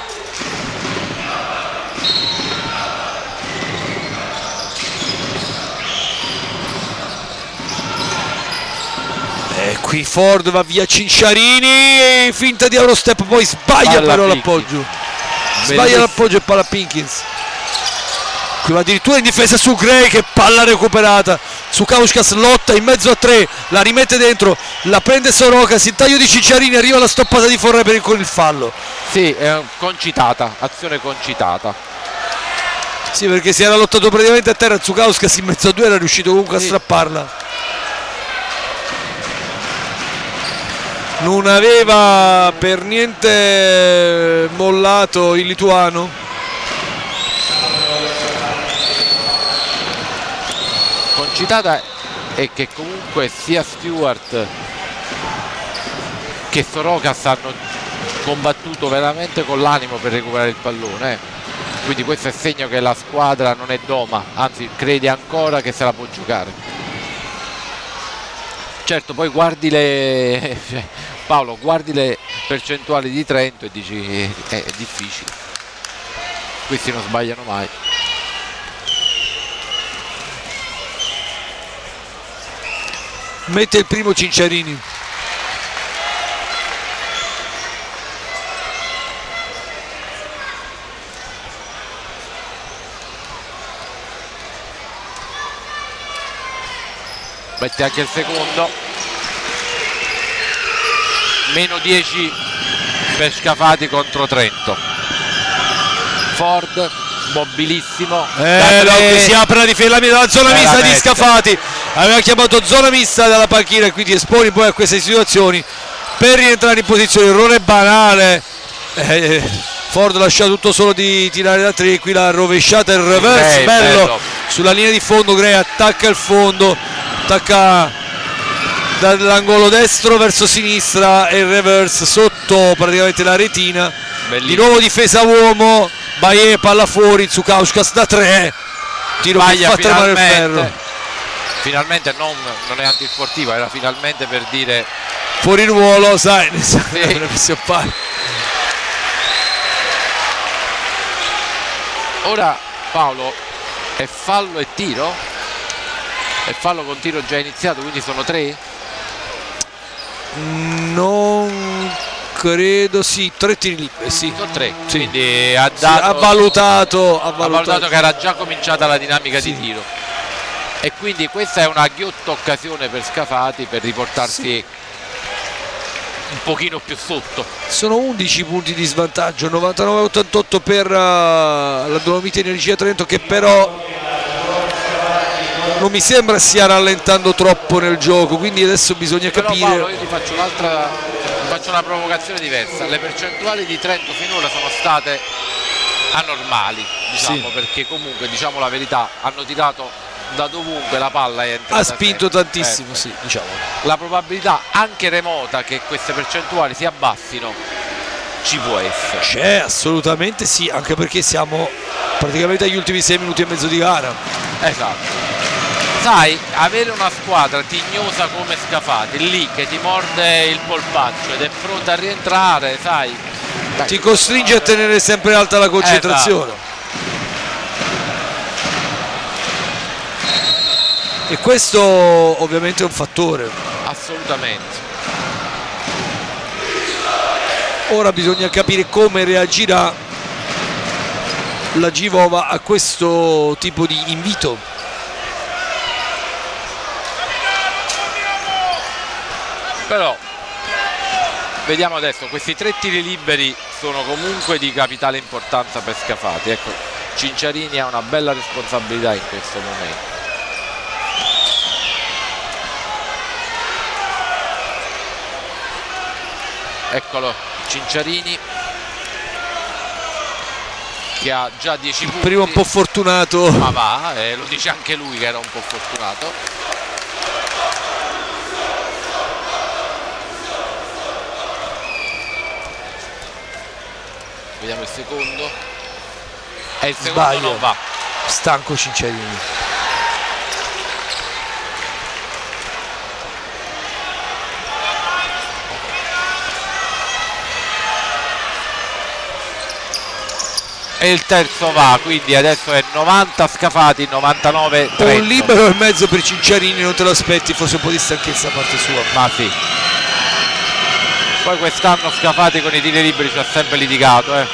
Speaker 2: E qui Ford va via Cinciarini, finta di Eurostep, poi sbaglia
Speaker 1: palla
Speaker 2: però
Speaker 1: Pinkins.
Speaker 2: l'appoggio. Sbaglia l'appoggio e palla Pinkins. Qui va addirittura in difesa su Gray, che palla recuperata. Sukauskas lotta in mezzo a tre, la rimette dentro, la prende Sorokas, il taglio di Cinciarini, arriva la stoppata di Forre per il, con il fallo.
Speaker 1: Sì, è concitata, azione concitata.
Speaker 2: Sì, perché si era lottato praticamente a terra, Sukauskas in mezzo a due era riuscito comunque sì. a strapparla. Non aveva per niente mollato il lituano.
Speaker 1: Concitata è che comunque sia Stewart che Sorokas hanno combattuto veramente con l'animo per recuperare il pallone, eh. Quindi questo è segno che la squadra non è doma, anzi crede ancora che se la può giocare. Certo, poi guardi le cioè, Paolo, guardi le percentuali di Trento e dici eh, è difficile, questi non sbagliano mai.
Speaker 2: Mette il primo Cinciarini.
Speaker 1: Mette anche il secondo. Meno dieci per Scafati contro Trento. Ford mobilissimo.
Speaker 2: Eh, no, si apre la difesa dalla zona mista di Scafati. Aveva chiamato zona mista dalla panchina e quindi esponi poi a queste situazioni per rientrare in posizione. Errore banale. Eh, Ford lascia tutto solo di tirare da tre. Qui la rovesciata, il reverse,
Speaker 1: eh,
Speaker 2: bello.
Speaker 1: bello
Speaker 2: Sulla linea di fondo. Gray attacca il fondo, attacca dall'angolo destro verso sinistra e il reverse sotto praticamente la retina. Bellissimo. Di nuovo difesa uomo. Bae, palla fuori, Sukauskas da tre. Tiro che fa tremare il ferro.
Speaker 1: Finalmente non, non è antisportivo, era finalmente per dire
Speaker 2: fuori ruolo, sai, ne sa,
Speaker 1: sì. Ora Paolo, è fallo e tiro? È fallo con tiro già iniziato, quindi sono tre?
Speaker 2: Non credo, sì, tre tiri liberi, sì.
Speaker 1: Sono tre,
Speaker 2: sì.
Speaker 1: Quindi ha, dato,
Speaker 2: sì, ha, valutato, ha, valutato.
Speaker 1: ha valutato che era già cominciata la dinamica
Speaker 2: sì.
Speaker 1: di tiro. E quindi questa è una ghiotta occasione per Scafati per riportarsi sì. un pochino più sotto.
Speaker 2: Sono undici punti di svantaggio, novantanove a ottantotto per uh, la Dolomiti Energia Trento, che però non mi sembra stia rallentando troppo nel gioco, quindi adesso bisogna
Speaker 1: però,
Speaker 2: capire.
Speaker 1: Paolo, io ti faccio un'altra, faccio una provocazione diversa. Le percentuali di Trento finora sono state anormali, diciamo, sì. perché comunque, diciamo la verità, hanno tirato da dovunque, la palla è entrata,
Speaker 2: ha spinto sempre. tantissimo, eh. sì, diciamo.
Speaker 1: La probabilità anche remota che queste percentuali si abbassino ci può essere.
Speaker 2: C'è, assolutamente sì, anche perché siamo praticamente agli ultimi sei minuti e mezzo di gara.
Speaker 1: Esatto. sai, avere una squadra tignosa come Scafati lì che ti morde il polpaccio ed è pronta a rientrare, sai,
Speaker 2: ti costringe a tenere sempre alta la concentrazione.
Speaker 1: Esatto.
Speaker 2: E questo ovviamente è un fattore.
Speaker 1: Assolutamente.
Speaker 2: Ora bisogna capire come reagirà la Givova a questo tipo di invito.
Speaker 1: Però vediamo adesso, questi tre tiri liberi sono comunque di capitale importanza per Scafati. Ecco, Cinciarini ha una bella responsabilità in questo momento. Eccolo, Cinciarini che ha già dieci punti.
Speaker 2: Prima un po' fortunato.
Speaker 1: Ma va, eh, lo dice anche lui che era un po' fortunato. Vediamo il secondo. E il secondo
Speaker 2: Sbaglio.
Speaker 1: non va.
Speaker 2: Stanco Cinciarini.
Speaker 1: E il terzo va, quindi adesso è novanta Scafati, novantanove Trento.
Speaker 2: Un libero e mezzo per Cinciarini, non te lo aspetti, forse un po' di stanchezza da parte sua.
Speaker 1: Ma sì. Poi quest'anno Scafati con i tiri liberi ci ha sempre litigato, eh.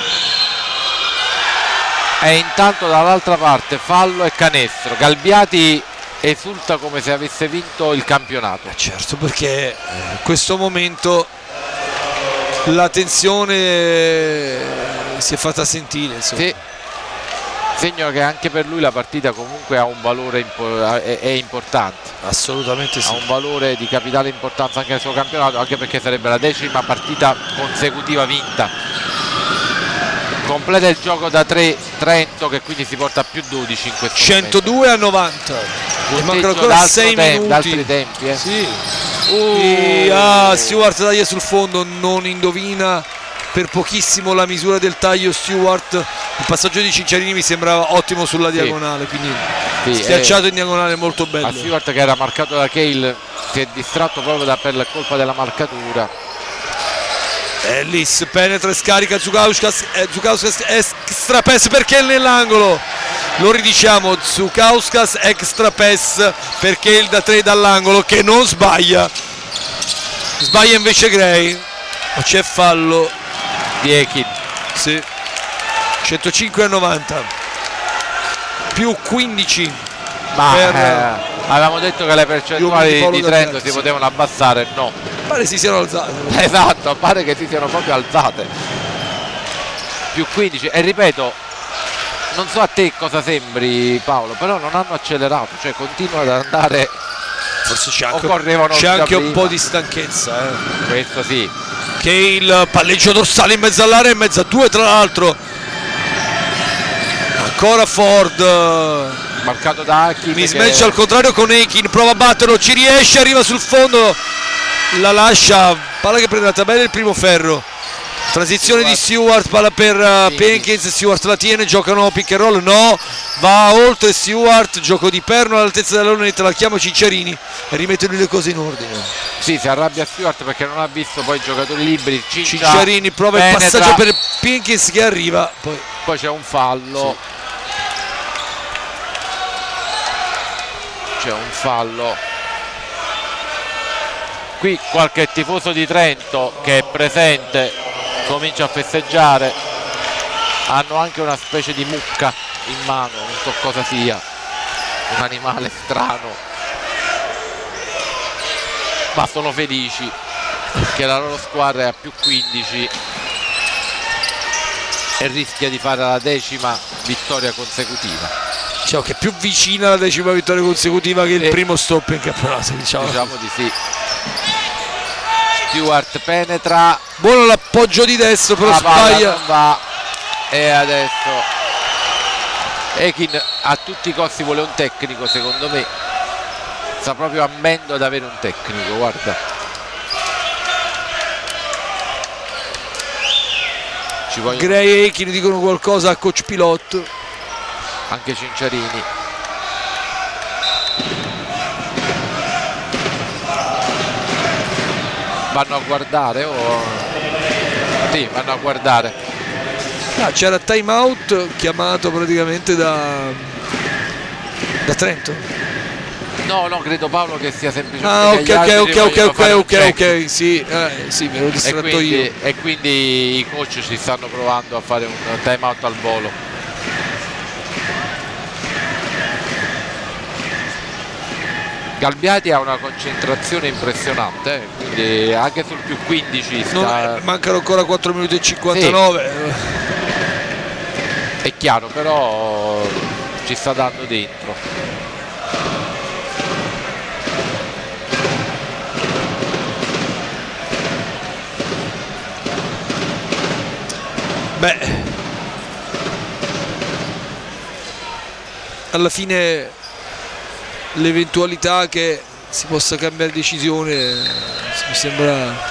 Speaker 1: E intanto dall'altra parte fallo e canestro. Galbiati esulta come se avesse vinto il campionato.
Speaker 2: Eh certo, perché in questo momento la tensione si è fatta sentire, insomma.
Speaker 1: Sì. Segno che anche per lui la partita comunque ha un valore impo- è, è importante.
Speaker 2: Assolutamente sì.
Speaker 1: Ha un valore di capitale importanza anche nel suo campionato, anche perché sarebbe la decima partita consecutiva vinta. Completa il gioco da tre Trento, che quindi si porta a più dodici in questo
Speaker 2: centodue a novanta.
Speaker 1: momento.
Speaker 2: Mancano ancora sei
Speaker 1: tempo,
Speaker 2: minuti.
Speaker 1: d'altri tempi, eh.
Speaker 2: Sì.
Speaker 1: Uh.
Speaker 2: E, ah, Stewart taglia sul fondo, non indovina per pochissimo la misura del taglio Stewart. Il passaggio di Cinciarini mi sembrava ottimo sulla
Speaker 1: Sì.
Speaker 2: diagonale, quindi
Speaker 1: Sì,
Speaker 2: schiacciato
Speaker 1: eh,
Speaker 2: in diagonale, molto
Speaker 1: a
Speaker 2: bello.
Speaker 1: Stewart che era marcato da Cale si è distratto proprio da, per colpa della marcatura.
Speaker 2: Ellis penetra e scarica Zukauskas, eh, Zukauskas extra pass perché nell'angolo. Lo ridiciamo, Zukauskas extra pass perché il da tre dall'angolo che non sbaglia. Sbaglia invece Gray. Ma c'è fallo
Speaker 1: Di Ekin.
Speaker 2: Sì. centocinque a novanta. Più quindici.
Speaker 1: Ma
Speaker 2: per,
Speaker 1: eh, avevamo detto che le percentuali
Speaker 2: Paolo
Speaker 1: di
Speaker 2: Del
Speaker 1: Trento
Speaker 2: Piazza,
Speaker 1: si
Speaker 2: sì.
Speaker 1: potevano abbassare, no.
Speaker 2: Pare si siano alzate.
Speaker 1: Esatto, pare che si siano proprio alzate. Più quindici. E ripeto, non so a te cosa sembri Paolo, però non hanno accelerato, cioè continuano ad andare.
Speaker 2: Forse c'è anche,
Speaker 1: Occorrevano
Speaker 2: c'è
Speaker 1: già
Speaker 2: anche un
Speaker 1: prima.
Speaker 2: po' di stanchezza, eh.
Speaker 1: Questo sì.
Speaker 2: Che il palleggio dorsale in mezzo all'area, in mezzo a due tra l'altro. Ancora Ford.
Speaker 1: Marcato da Akin.
Speaker 2: Mi smercia al contrario con Ekin, prova a batterlo, ci riesce, arriva sul fondo, la lascia, palla che prende la tabella, il primo ferro. Transizione
Speaker 1: Stewart.
Speaker 2: di Stewart, palla per uh, Penkins, Stewart la tiene, giocano pick and roll, no, va oltre Stewart, gioco di perno all'altezza della lunetta, la chiama Cinciarini e rimette lui le cose in ordine.
Speaker 1: Sì, si arrabbia Stewart perché non ha visto poi i giocatori liberi. Cincia,
Speaker 2: Cinciarini prova
Speaker 1: penetra.
Speaker 2: il passaggio per Penkins che arriva, poi,
Speaker 1: Poi c'è un fallo.
Speaker 2: Sì.
Speaker 1: C'è un fallo. Qui qualche tifoso di Trento che è presente comincia a festeggiare. Hanno anche una specie di mucca in mano, non so cosa sia, un animale strano, ma sono felici che la loro squadra è a più quindici e rischia di fare la decima vittoria consecutiva.
Speaker 2: diciamo che è più vicina alla decima vittoria consecutiva che il
Speaker 1: E
Speaker 2: primo stop in campionato, diciamo.
Speaker 1: Diciamo di sì. Stewart penetra,
Speaker 2: Buono l'appoggio di destro, però
Speaker 1: la palla
Speaker 2: sbaglia.
Speaker 1: non va, e adesso Ekin a tutti i costi vuole un tecnico, secondo me sta proprio ammendo ad avere un tecnico, guarda. Ci voglio
Speaker 2: Gray e Ekin dicono qualcosa a coach Pilot.
Speaker 1: anche Cinciarini. vanno a guardare o sì, vanno a guardare.
Speaker 2: Ah, c'era time out chiamato praticamente da da Trento.
Speaker 1: No, no, credo Paolo che sia semplicemente
Speaker 2: Ah, ok,
Speaker 1: che gli
Speaker 2: ok,
Speaker 1: arbitri
Speaker 2: ok, ok,
Speaker 1: vogliono
Speaker 2: ok,
Speaker 1: fare un
Speaker 2: ok,
Speaker 1: check.
Speaker 2: ok, sì, eh, sì, me l'ho
Speaker 1: E
Speaker 2: distratto
Speaker 1: quindi,
Speaker 2: io.
Speaker 1: e quindi i coach ci stanno provando a fare un time out al volo. Galbiati ha una concentrazione impressionante, eh, quindi anche sul più quindici sta...
Speaker 2: Non- mancano ancora quattro minuti e cinquantanove.
Speaker 1: È chiaro, però ci sta dando dentro.
Speaker 2: Beh, alla fine l'eventualità che si possa cambiare decisione mi sembra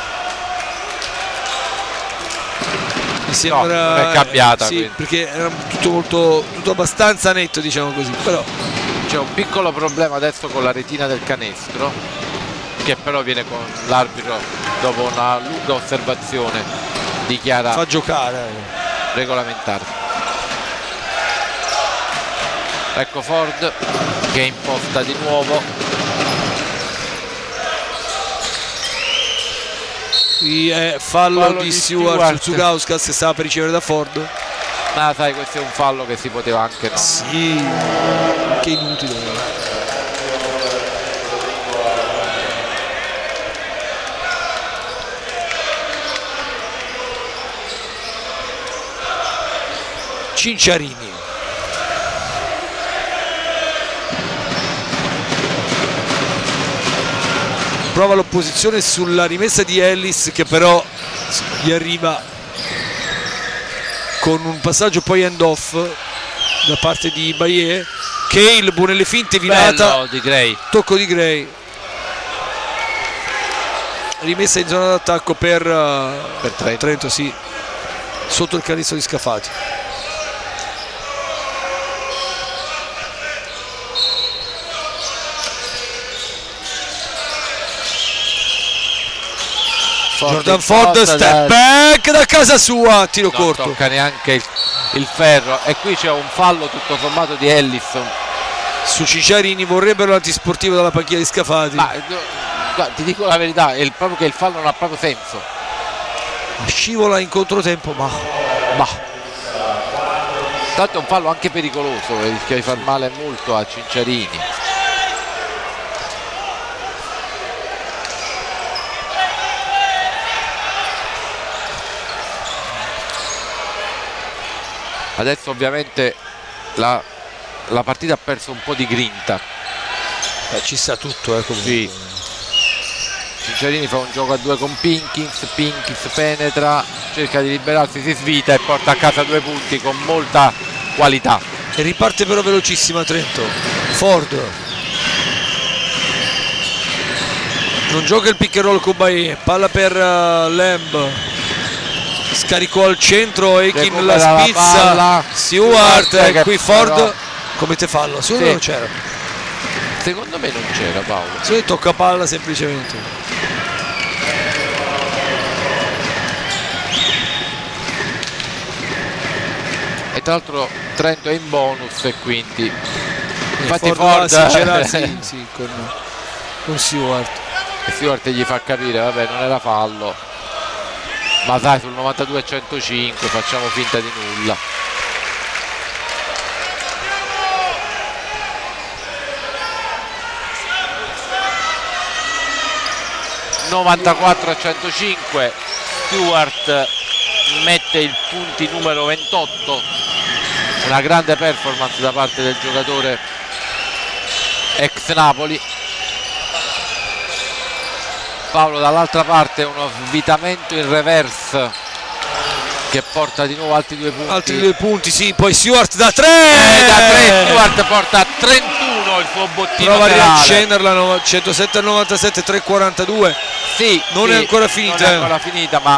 Speaker 2: mi sembra
Speaker 1: non è cambiata,
Speaker 2: eh, sì,
Speaker 1: quindi.
Speaker 2: perché era tutto molto tutto abbastanza netto, diciamo così, però
Speaker 1: C'è un piccolo problema adesso con la retina del canestro, che però viene con l'arbitro dopo una lunga osservazione dichiara
Speaker 2: fa giocare. eh.
Speaker 1: regolamentare. Ecco Ford che imposta di nuovo.
Speaker 2: Sì, è fallo,
Speaker 1: Fallo
Speaker 2: di
Speaker 1: di
Speaker 2: Stewart,
Speaker 1: Stewart.
Speaker 2: su Gauskas che stava per ricevere da Ford.
Speaker 1: Ma sai, questo è un fallo che si poteva anche no.
Speaker 2: Sì, che inutile. Cinciarini. Prova l'opposizione sulla rimessa di Ellis, che però gli arriva con un passaggio poi end off da parte di Bayer. Cale, buone finte, virata.
Speaker 1: Bello di Gray.
Speaker 2: Tocco di Gray. Rimessa in zona d'attacco per, uh,
Speaker 1: Per Trento.
Speaker 2: Trento, sì. Sotto il canestro di Scafati. Jordan Ford, step
Speaker 1: da...
Speaker 2: back da casa sua, tiro
Speaker 1: non
Speaker 2: corto.
Speaker 1: tocca neanche il, il ferro, e qui c'è un fallo tutto sommato di Ellison.
Speaker 2: Su Cinciarini vorrebbero l'antisportivo dalla panchina di Scafati.
Speaker 1: Ma guarda, ti dico la verità, è il, proprio che il fallo non ha proprio senso.
Speaker 2: Scivola in controtempo, ma
Speaker 1: Ma tanto è un fallo anche pericoloso, che rischia di far male molto a Cinciarini. Adesso ovviamente la, la partita ha perso un po' di grinta.
Speaker 2: Beh, ci sta tutto, eh, comunque.
Speaker 1: Sì. Cinciarini fa un gioco a due con Pinkins, Pinkins penetra, cerca di liberarsi, si svita e porta a casa due punti con molta qualità.
Speaker 2: E riparte però velocissima Trento. Ford non gioca il pick and roll con Bae, palla per uh, Lamb, scaricò al centro, Ekin
Speaker 1: Recupera
Speaker 2: la
Speaker 1: la
Speaker 2: spizza,
Speaker 1: palla.
Speaker 2: Stewart,
Speaker 1: Stewart
Speaker 2: e
Speaker 1: che
Speaker 2: qui Ford
Speaker 1: però-
Speaker 2: commette fallo. Secondo
Speaker 1: Sì.
Speaker 2: me non c'era,
Speaker 1: Secondo me non c'era, Paolo.
Speaker 2: secondo me tocca palla semplicemente.
Speaker 1: E tra l'altro Trento è in bonus e quindi infatti
Speaker 2: Ford,
Speaker 1: Ford,
Speaker 2: là, sì, c'era, sì, sì, con, con Stewart.
Speaker 1: e Stewart gli fa capire vabbè non era fallo, ma sai sul novantadue a centocinque facciamo finta di nulla. novantaquattro a centocinque, Stewart mette il punti numero ventotto, una grande performance da parte del giocatore ex Napoli. Paolo, dall'altra parte uno svitamento in reverse che porta di nuovo altri due punti.
Speaker 2: Altri due punti, sì, poi Stewart da tre,
Speaker 1: E da tre Stewart porta a trentuno il suo bottino
Speaker 2: prova a
Speaker 1: serale.
Speaker 2: riaccenderla, no, centosette a novantasette, tre quarantadue.
Speaker 1: Sì,
Speaker 2: Non
Speaker 1: sì,
Speaker 2: è ancora finita,
Speaker 1: non è
Speaker 2: eh.
Speaker 1: ancora finita, ma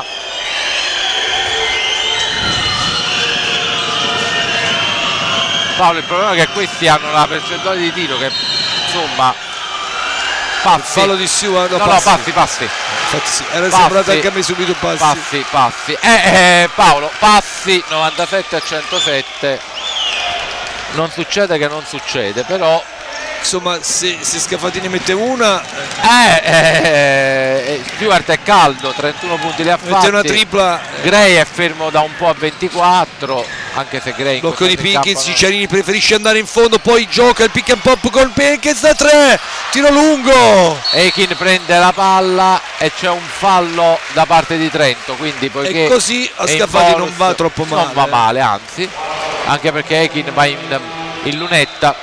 Speaker 1: Paolo, il problema è che questi hanno una percentuale di tiro che insomma passi.
Speaker 2: Fallo di Stewart, no,
Speaker 1: no,
Speaker 2: passi.
Speaker 1: no, passi, passi.
Speaker 2: Infatti sì, era
Speaker 1: Passi.
Speaker 2: sembrato anche a me subito passi.
Speaker 1: Passi, passi. Eh, eh, Paolo, passi novantasette a centosette. Non succede che non succede, però
Speaker 2: Insomma, se, se Scafati ne mette una,
Speaker 1: eh, eh, Stewart è caldo, trentuno punti li ha fatti.
Speaker 2: mette una tripla.
Speaker 1: Gray è fermo da un po' a ventiquattro, anche se Gray in
Speaker 2: Blocco di
Speaker 1: questo
Speaker 2: Pinkins,
Speaker 1: campo
Speaker 2: Cicciarini preferisce andare in fondo, poi gioca il pick and pop con Pinkins da tre, tiro lungo.
Speaker 1: non- Aiken prende la palla e c'è un fallo da parte di Trento, quindi poiché
Speaker 2: E così a
Speaker 1: è in
Speaker 2: Scafati non
Speaker 1: bonus,
Speaker 2: va troppo male.
Speaker 1: non va male, anzi, anche perché Aiken va in, in lunetta.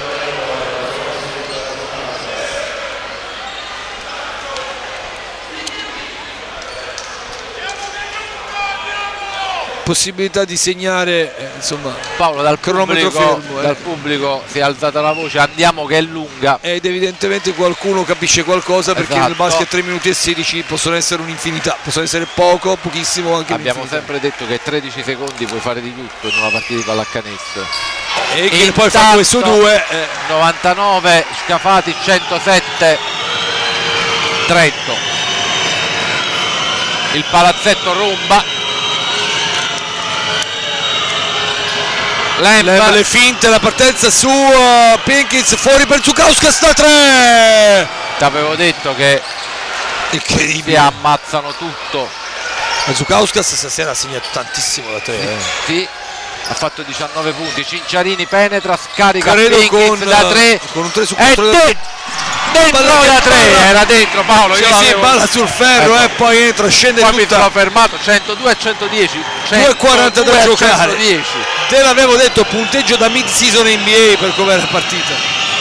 Speaker 2: Possibilità di segnare, eh, insomma,
Speaker 1: Paolo, dal
Speaker 2: cronometro
Speaker 1: pubblico,
Speaker 2: fermo, eh.
Speaker 1: dal pubblico si è alzata la voce, andiamo che è lunga.
Speaker 2: ed evidentemente qualcuno capisce qualcosa, perché
Speaker 1: Esatto.
Speaker 2: nel basket tre minuti e sedici possono essere un'infinità, possono essere poco, pochissimo, anche
Speaker 1: Abbiamo
Speaker 2: un'infinità.
Speaker 1: sempre detto che tredici secondi puoi fare di tutto in una partita di pallacanestro.
Speaker 2: E che poi fa due su due, eh,
Speaker 1: novantanove, Scafati centosette, Trento. Il palazzetto rumba. Lamb,
Speaker 2: le, le finte, la partenza su uh, Pinkins, fuori per Zukauskas da tre.
Speaker 1: ti avevo detto che si
Speaker 2: Incredibile.
Speaker 1: ammazzano tutto.
Speaker 2: Ma Zukauskas stasera ha segnato tantissimo da tre, eh.
Speaker 1: Sì, ha fatto diciannove punti. Cinciarini penetra, scarica
Speaker 2: Credo
Speaker 1: Pinkins
Speaker 2: con,
Speaker 1: da tre
Speaker 2: con un tre su
Speaker 1: e
Speaker 2: quattro da
Speaker 1: de- dentro
Speaker 2: Palla
Speaker 1: da
Speaker 2: che
Speaker 1: tre,
Speaker 2: palla.
Speaker 1: era dentro Paolo.
Speaker 2: Sì,
Speaker 1: io
Speaker 2: sì,
Speaker 1: l'avevo-
Speaker 2: balla sul ferro,
Speaker 1: Ecco.
Speaker 2: e poi entra, scende
Speaker 1: Poi mi
Speaker 2: tutta.
Speaker 1: sono fermato, centodue a centodieci,
Speaker 2: due e quaranta da
Speaker 1: centodue a
Speaker 2: giocare.
Speaker 1: centodieci.
Speaker 2: Te l'avevo detto, punteggio da mid season N B A per com'era la partita.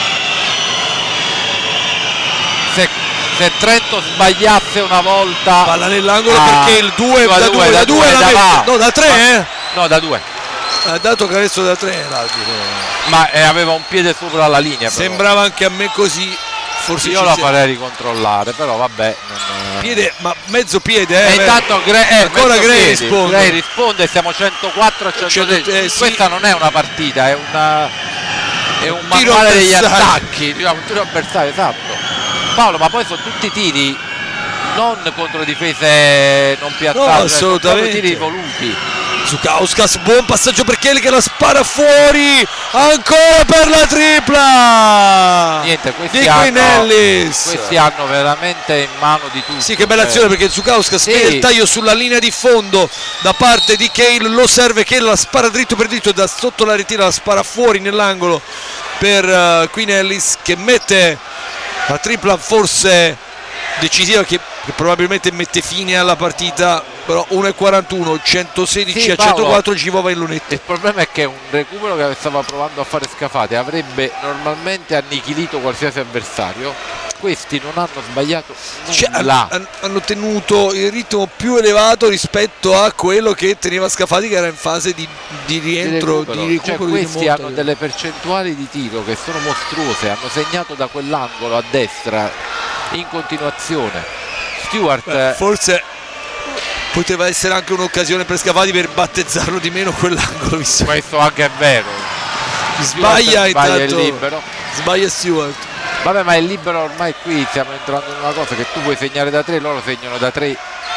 Speaker 1: Se, se Trento sbagliasse una volta,
Speaker 2: Palla nell'angolo,
Speaker 1: Ah,
Speaker 2: perché il due
Speaker 1: due a
Speaker 2: da
Speaker 1: due,
Speaker 2: due
Speaker 1: da
Speaker 2: da
Speaker 1: due,
Speaker 2: due la
Speaker 1: da
Speaker 2: mette.
Speaker 1: va.
Speaker 2: No, da tre, eh.
Speaker 1: no, da due,
Speaker 2: Ha dato canestro da tre l'arbitro.
Speaker 1: ma eh, aveva un piede sopra la linea. Però.
Speaker 2: Sembrava anche a me così. Forse
Speaker 1: Io
Speaker 2: ci
Speaker 1: la
Speaker 2: sia-
Speaker 1: farei ricontrollare, però vabbè. Non...
Speaker 2: piede, ma mezzo piede, eh.
Speaker 1: E intanto Gray, eh,
Speaker 2: Ancora
Speaker 1: mezzo
Speaker 2: Gray
Speaker 1: piedi.
Speaker 2: risponde.
Speaker 1: Gray risponde, siamo centoquattro a centodieci.
Speaker 2: Eh, sì.
Speaker 1: Questa non è una partita, è una è un
Speaker 2: tiro
Speaker 1: manuale degli
Speaker 2: avversario.
Speaker 1: attacchi, diciamo, un tiro avversario, esatto. Paolo, ma poi sono tutti tiri non contro difese non piazzate,
Speaker 2: No,
Speaker 1: sono
Speaker 2: assolutamente.
Speaker 1: proprio tiri voluti.
Speaker 2: Zukauskas, buon passaggio per Kelly che la spara fuori, ancora per la tripla
Speaker 1: Niente, questi
Speaker 2: di
Speaker 1: hanno,
Speaker 2: Queen Ellis.
Speaker 1: questi hanno veramente in mano di tutto.
Speaker 2: Sì, che bella azione, perché Zukauskas
Speaker 1: Sì.
Speaker 2: vede il taglio sulla linea di fondo da parte di Cale, lo serve, Cale la spara dritto per dritto, da sotto la retira la spara fuori nell'angolo per uh, Queen Ellis, che mette la tripla forse decisiva, che, che probabilmente mette fine alla partita. Però uno e quarantuno, centosedici
Speaker 1: Sì,
Speaker 2: a
Speaker 1: Paolo.
Speaker 2: centoquattro, ci va in lunetta.
Speaker 1: Il problema è che un recupero che stava provando a fare Scafati avrebbe normalmente annichilito qualsiasi avversario. Questi non hanno sbagliato
Speaker 2: Cioè,
Speaker 1: nulla.
Speaker 2: han- hanno tenuto il ritmo più elevato rispetto a quello che teneva Scafati, che era in fase di, di
Speaker 1: Di
Speaker 2: rientro,
Speaker 1: recupero.
Speaker 2: di recupero,
Speaker 1: Cioè,
Speaker 2: di
Speaker 1: questi
Speaker 2: rimonta.
Speaker 1: hanno delle percentuali di tiro che sono mostruose, hanno segnato da quell'angolo a destra in continuazione. Stewart
Speaker 2: Beh,
Speaker 1: eh,
Speaker 2: forse poteva essere anche un'occasione per Scafati per battezzarlo di meno quell'angolo, visto che
Speaker 1: questo anche è vero.
Speaker 2: sbaglia
Speaker 1: Stewart sbaglia il
Speaker 2: intanto,
Speaker 1: libero.
Speaker 2: sbaglia Stewart.
Speaker 1: Vabbè, ma il libero ormai qui stiamo entrando in una cosa che tu puoi segnare da tre, loro segnano da tre.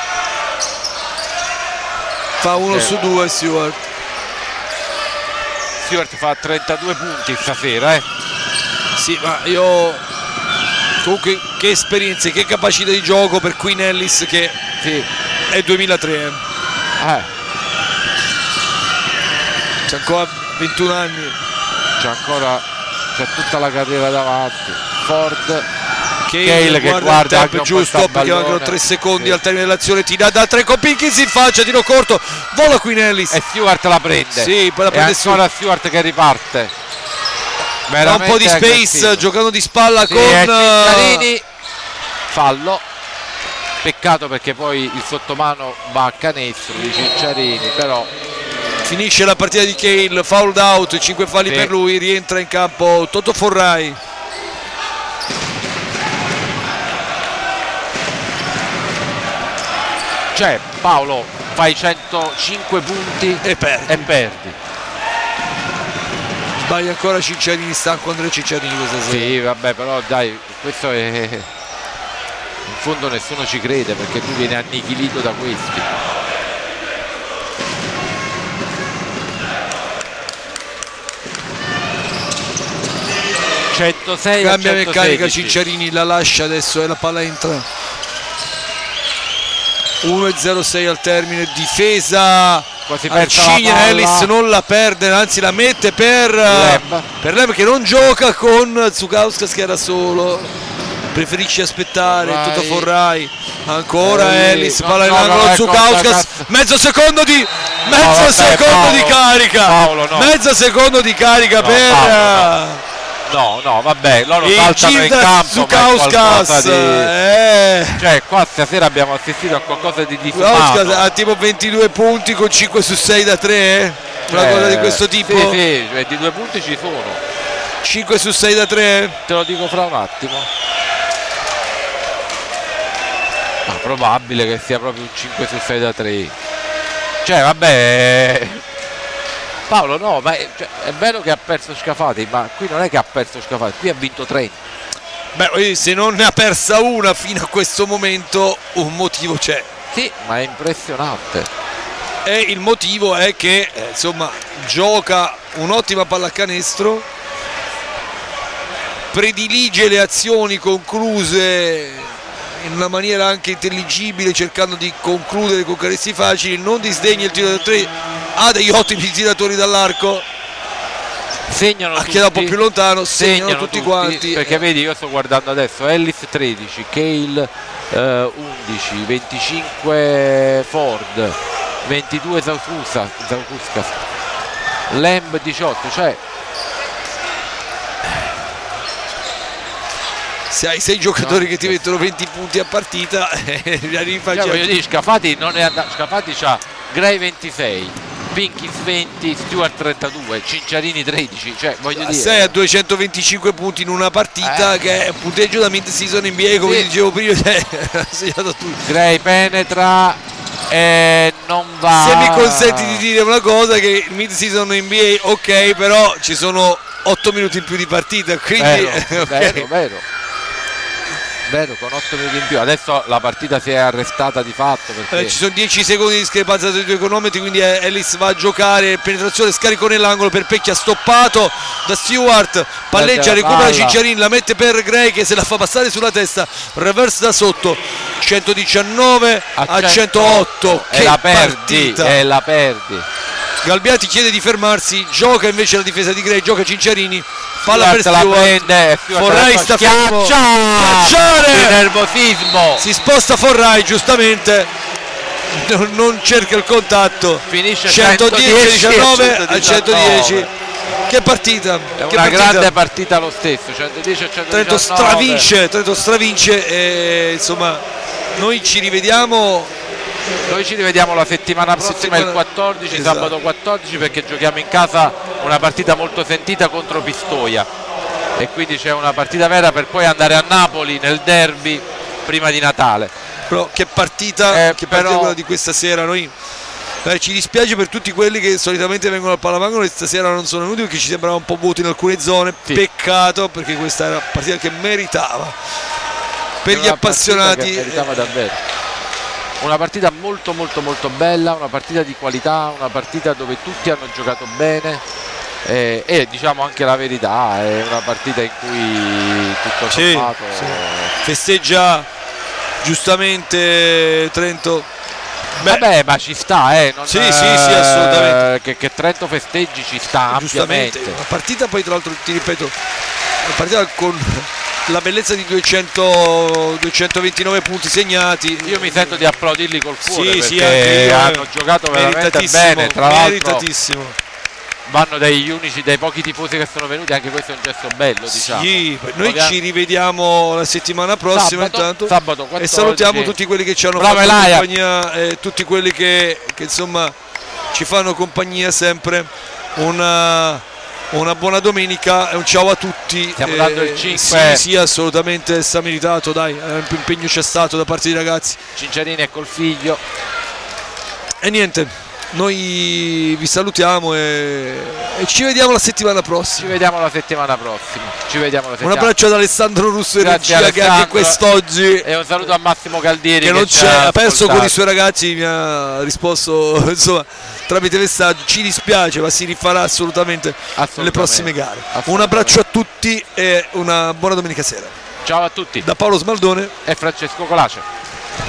Speaker 2: Fa uno
Speaker 1: Eh.
Speaker 2: su due Stewart.
Speaker 1: Stewart fa trentadue punti stasera, eh.
Speaker 2: Sì, ma io comunque che esperienze, che capacità di gioco per Queen Ellis, che
Speaker 1: Sì.
Speaker 2: è duemilatré, eh.
Speaker 1: Eh,
Speaker 2: C'ha ancora ventuno anni.
Speaker 1: c'è ancora c'è tutta la carriera davanti. Ford
Speaker 2: Cale,
Speaker 1: Cale che
Speaker 2: guarda,
Speaker 1: guarda
Speaker 2: il
Speaker 1: anche
Speaker 2: tempo
Speaker 1: un po'
Speaker 2: giusto,
Speaker 1: sta
Speaker 2: perché mancano
Speaker 1: pallone.
Speaker 2: tre secondi
Speaker 1: Sì.
Speaker 2: al termine dell'azione, tira da tre con Pinkins in faccia, tiro corto, vola Queen Ellis.
Speaker 1: E Stewart la prende.
Speaker 2: Sì, poi la
Speaker 1: E
Speaker 2: prende su.
Speaker 1: ancora Stewart che riparte.
Speaker 2: Da un po' di
Speaker 1: Veramente
Speaker 2: space,
Speaker 1: aggressivo.
Speaker 2: giocando di spalla
Speaker 1: Sì,
Speaker 2: con
Speaker 1: e
Speaker 2: uh,
Speaker 1: Cinciarini, fallo. Peccato perché poi il sottomano va a canestro di Cinciarini, però
Speaker 2: finisce la partita di Cale, fouled out, cinque falli
Speaker 1: Sì.
Speaker 2: per lui, rientra in campo Toto Forrai.
Speaker 1: cioè Paolo fai centocinque punti
Speaker 2: E perdi.
Speaker 1: e perdi.
Speaker 2: Sbaglia ancora Cinciarini, stanco Andrea Cinciarini questa sera.
Speaker 1: Sì, vabbè, però dai, questo è fondo nessuno ci crede perché tu vieni annichilito da questi. centosei
Speaker 2: cambia
Speaker 1: a
Speaker 2: meccanica,
Speaker 1: centosedici.
Speaker 2: Cicciarini la lascia adesso e la palla entra. uno a zero sei al termine, difesa
Speaker 1: Quasi persa la
Speaker 2: Arcigna,
Speaker 1: palla.
Speaker 2: Ellis non la perde, anzi la mette per
Speaker 1: Lem.
Speaker 2: per Lem che non gioca con Zukauskas che era solo, preferisce aspettare.
Speaker 1: Forrai.
Speaker 2: Tutto Forrai, ancora
Speaker 1: Ehi,
Speaker 2: Ellis,
Speaker 1: no,
Speaker 2: palla in
Speaker 1: no,
Speaker 2: angolo,
Speaker 1: no, ecco,
Speaker 2: Zukauskas,
Speaker 1: cazzo.
Speaker 2: mezzo secondo di mezzo
Speaker 1: No, vabbè,
Speaker 2: secondo
Speaker 1: Paolo.
Speaker 2: di carica,
Speaker 1: Paolo, no.
Speaker 2: mezzo secondo di carica
Speaker 1: No,
Speaker 2: per
Speaker 1: Paolo, No, no, vabbè, loro
Speaker 2: il
Speaker 1: saltano in
Speaker 2: Gildas
Speaker 1: campo, ma è qualcosa
Speaker 2: Zukauskas.
Speaker 1: di...
Speaker 2: Eh.
Speaker 1: Cioè, qua stasera abbiamo assistito a qualcosa di
Speaker 2: Zukauskas
Speaker 1: difumato.
Speaker 2: ha tipo ventidue punti con cinque su sei da tre, una
Speaker 1: Eh,
Speaker 2: cosa di questo tipo.
Speaker 1: Sì, sì, cioè, di due punti ci sono.
Speaker 2: cinque su sei da tre.
Speaker 1: Te lo dico fra un attimo. Ma probabile che sia proprio un cinque su sei da tre. Cioè, vabbè... Paolo, no, ma è, cioè, è vero che ha perso Scafati, ma qui non è che ha perso Scafati, qui ha vinto trenta.
Speaker 2: Beh, se non ne ha persa una fino a questo momento, un motivo c'è.
Speaker 1: Sì, ma è impressionante.
Speaker 2: E il motivo è che eh, insomma gioca un'ottima pallacanestro, predilige le azioni concluse in una maniera anche intelligibile, cercando di concludere con canestri facili, non disdegna il tiro da tre, ha degli ottimi tiratori dall'arco,
Speaker 1: Segnano
Speaker 2: a
Speaker 1: tutti,
Speaker 2: chi era un po' più lontano, segnano, tutti, quanti.
Speaker 1: perché vedi, io sto guardando adesso Ellis tredici, Cale eh, undici, venticinque Ford, ventidue Zauskas, Zauskas, Lamb diciotto, cioè
Speaker 2: Se hai sei giocatori
Speaker 1: No,
Speaker 2: che ti mettono venti punti a partita, eh, la rifaccia-
Speaker 1: cioè, voglio dire, Scafati non è andato, Scafati c'ha Gray ventisei, Pinkis venti, Stewart trentadue, Cinciarini tredici, cioè voglio
Speaker 2: a
Speaker 1: dire
Speaker 2: sei a duecentoventicinque punti in una partita
Speaker 1: Eh.
Speaker 2: che è un punteggio da mid season N B A, come
Speaker 1: Sì.
Speaker 2: dicevo prima, cioè, ha segnato tutto.
Speaker 1: Gray penetra e non va.
Speaker 2: Se mi consenti di dire una cosa, che il mid season N B A ok, però ci sono otto minuti in più di partita, quindi
Speaker 1: Vero,
Speaker 2: ok.
Speaker 1: vero, vero. Vero, con otto minuti in più. Adesso la partita si è arrestata di fatto perché
Speaker 2: Eh, ci sono dieci secondi di discrepanza tra i due cronometri, quindi Ellis va a giocare, penetrazione, scarico nell'angolo, per Pecchia stoppato da Stewart, palleggia,
Speaker 1: Perde la
Speaker 2: recupera
Speaker 1: palla.
Speaker 2: Cicciarini, la mette per Gray che se la fa passare sulla testa, reverse da sotto, centodiciannove a centootto,
Speaker 1: e
Speaker 2: che
Speaker 1: la perdi,
Speaker 2: partita.
Speaker 1: e la perdi.
Speaker 2: Galbiati chiede di fermarsi, gioca invece la difesa di Gray, gioca Cinciarini, palla per
Speaker 1: Stewart la
Speaker 2: Stewart,
Speaker 1: prende e Stewart
Speaker 2: Forrai
Speaker 1: adesso
Speaker 2: sta fermo.
Speaker 1: schiaccia!
Speaker 2: Schiacciare!
Speaker 1: Che nervosismo!
Speaker 2: si sposta Forrai giustamente, non, non cerca il contatto,
Speaker 1: Finisce
Speaker 2: centodieci a diciannove a
Speaker 1: centodiciannove.
Speaker 2: centodieci. Che partita,
Speaker 1: È
Speaker 2: che
Speaker 1: una
Speaker 2: partita.
Speaker 1: grande partita lo stesso, centodieci a centodiciannove.
Speaker 2: Trento stravince, Trento stravince e insomma noi ci rivediamo.
Speaker 1: Noi ci rivediamo la settimana prossima,
Speaker 2: settimana-
Speaker 1: il quattordici,
Speaker 2: esatto.
Speaker 1: sabato quattordici, perché giochiamo in casa una partita molto sentita contro Pistoia e quindi c'è una partita vera per poi andare a Napoli nel derby prima di Natale.
Speaker 2: Però che partita,
Speaker 1: Eh,
Speaker 2: che
Speaker 1: però-
Speaker 2: partita quella di questa sera. Noi eh, ci dispiace per tutti quelli che solitamente vengono al Pallavangolo e stasera non sono venuti perché ci sembrava un po' vuoto in alcune zone.
Speaker 1: Sì.
Speaker 2: Peccato, perché questa era una partita che meritava per
Speaker 1: È
Speaker 2: gli
Speaker 1: una partita
Speaker 2: appassionati.
Speaker 1: che meritava davvero. Una partita molto molto molto bella, una partita di qualità, una partita dove tutti hanno giocato bene eh, e diciamo anche la verità, è una partita in cui tutto
Speaker 2: Sì,
Speaker 1: sommato
Speaker 2: sì. Festeggia giustamente Trento. Beh,
Speaker 1: vabbè, ma ci sta, eh, non,
Speaker 2: Sì, sì, sì, assolutamente.
Speaker 1: Che, che Trento festeggi ci sta
Speaker 2: giustamente
Speaker 1: ampiamente.
Speaker 2: una partita, poi tra l'altro ti ripeto, una partita con la bellezza di duecento, duecentoventinove punti segnati.
Speaker 1: Io mi sento di applaudirli col cuore
Speaker 2: Sì,
Speaker 1: perché
Speaker 2: sì, anche io, eh.
Speaker 1: hanno giocato veramente
Speaker 2: Meritatissimo,
Speaker 1: bene, tra l'altro
Speaker 2: meritatissimo.
Speaker 1: vanno degli unici, dei pochi tifosi che sono venuti, anche questo è un gesto bello, diciamo.
Speaker 2: Sì, noi
Speaker 1: Ovvia-
Speaker 2: ci rivediamo la settimana prossima
Speaker 1: Sabato-
Speaker 2: intanto
Speaker 1: sabato
Speaker 2: e
Speaker 1: quattordici.
Speaker 2: salutiamo tutti quelli che ci hanno
Speaker 1: Bravo,
Speaker 2: fatto
Speaker 1: Elaia.
Speaker 2: compagnia e tutti quelli che, che insomma ci fanno compagnia sempre. Una, una buona domenica e un ciao a tutti.
Speaker 1: Stiamo
Speaker 2: Eh,
Speaker 1: dando il cinque.
Speaker 2: Sì, sì, assolutamente sta meritato, dai, eh, impegno c'è stato da parte dei ragazzi.
Speaker 1: Cinciarini è col figlio.
Speaker 2: E niente, noi vi salutiamo e, e ci vediamo la settimana prossima.
Speaker 1: Ci vediamo la settimana prossima. Ci vediamo la settimana.
Speaker 2: Un abbraccio ad Alessandro Russo in regia, che anche quest'oggi,
Speaker 1: e un saluto a Massimo Caldieri
Speaker 2: che,
Speaker 1: che
Speaker 2: non c'è,
Speaker 1: ha
Speaker 2: ha perso
Speaker 1: ascoltato.
Speaker 2: con i suoi ragazzi, mi ha risposto insomma tramite messaggio. Ci dispiace, ma si rifarà assolutamente,
Speaker 1: Assolutamente.
Speaker 2: nelle prossime gare.
Speaker 1: Assolutamente.
Speaker 2: Un abbraccio a tutti e una buona domenica sera
Speaker 1: Ciao a tutti
Speaker 2: da Paolo Smaldone
Speaker 1: e Francesco Colace.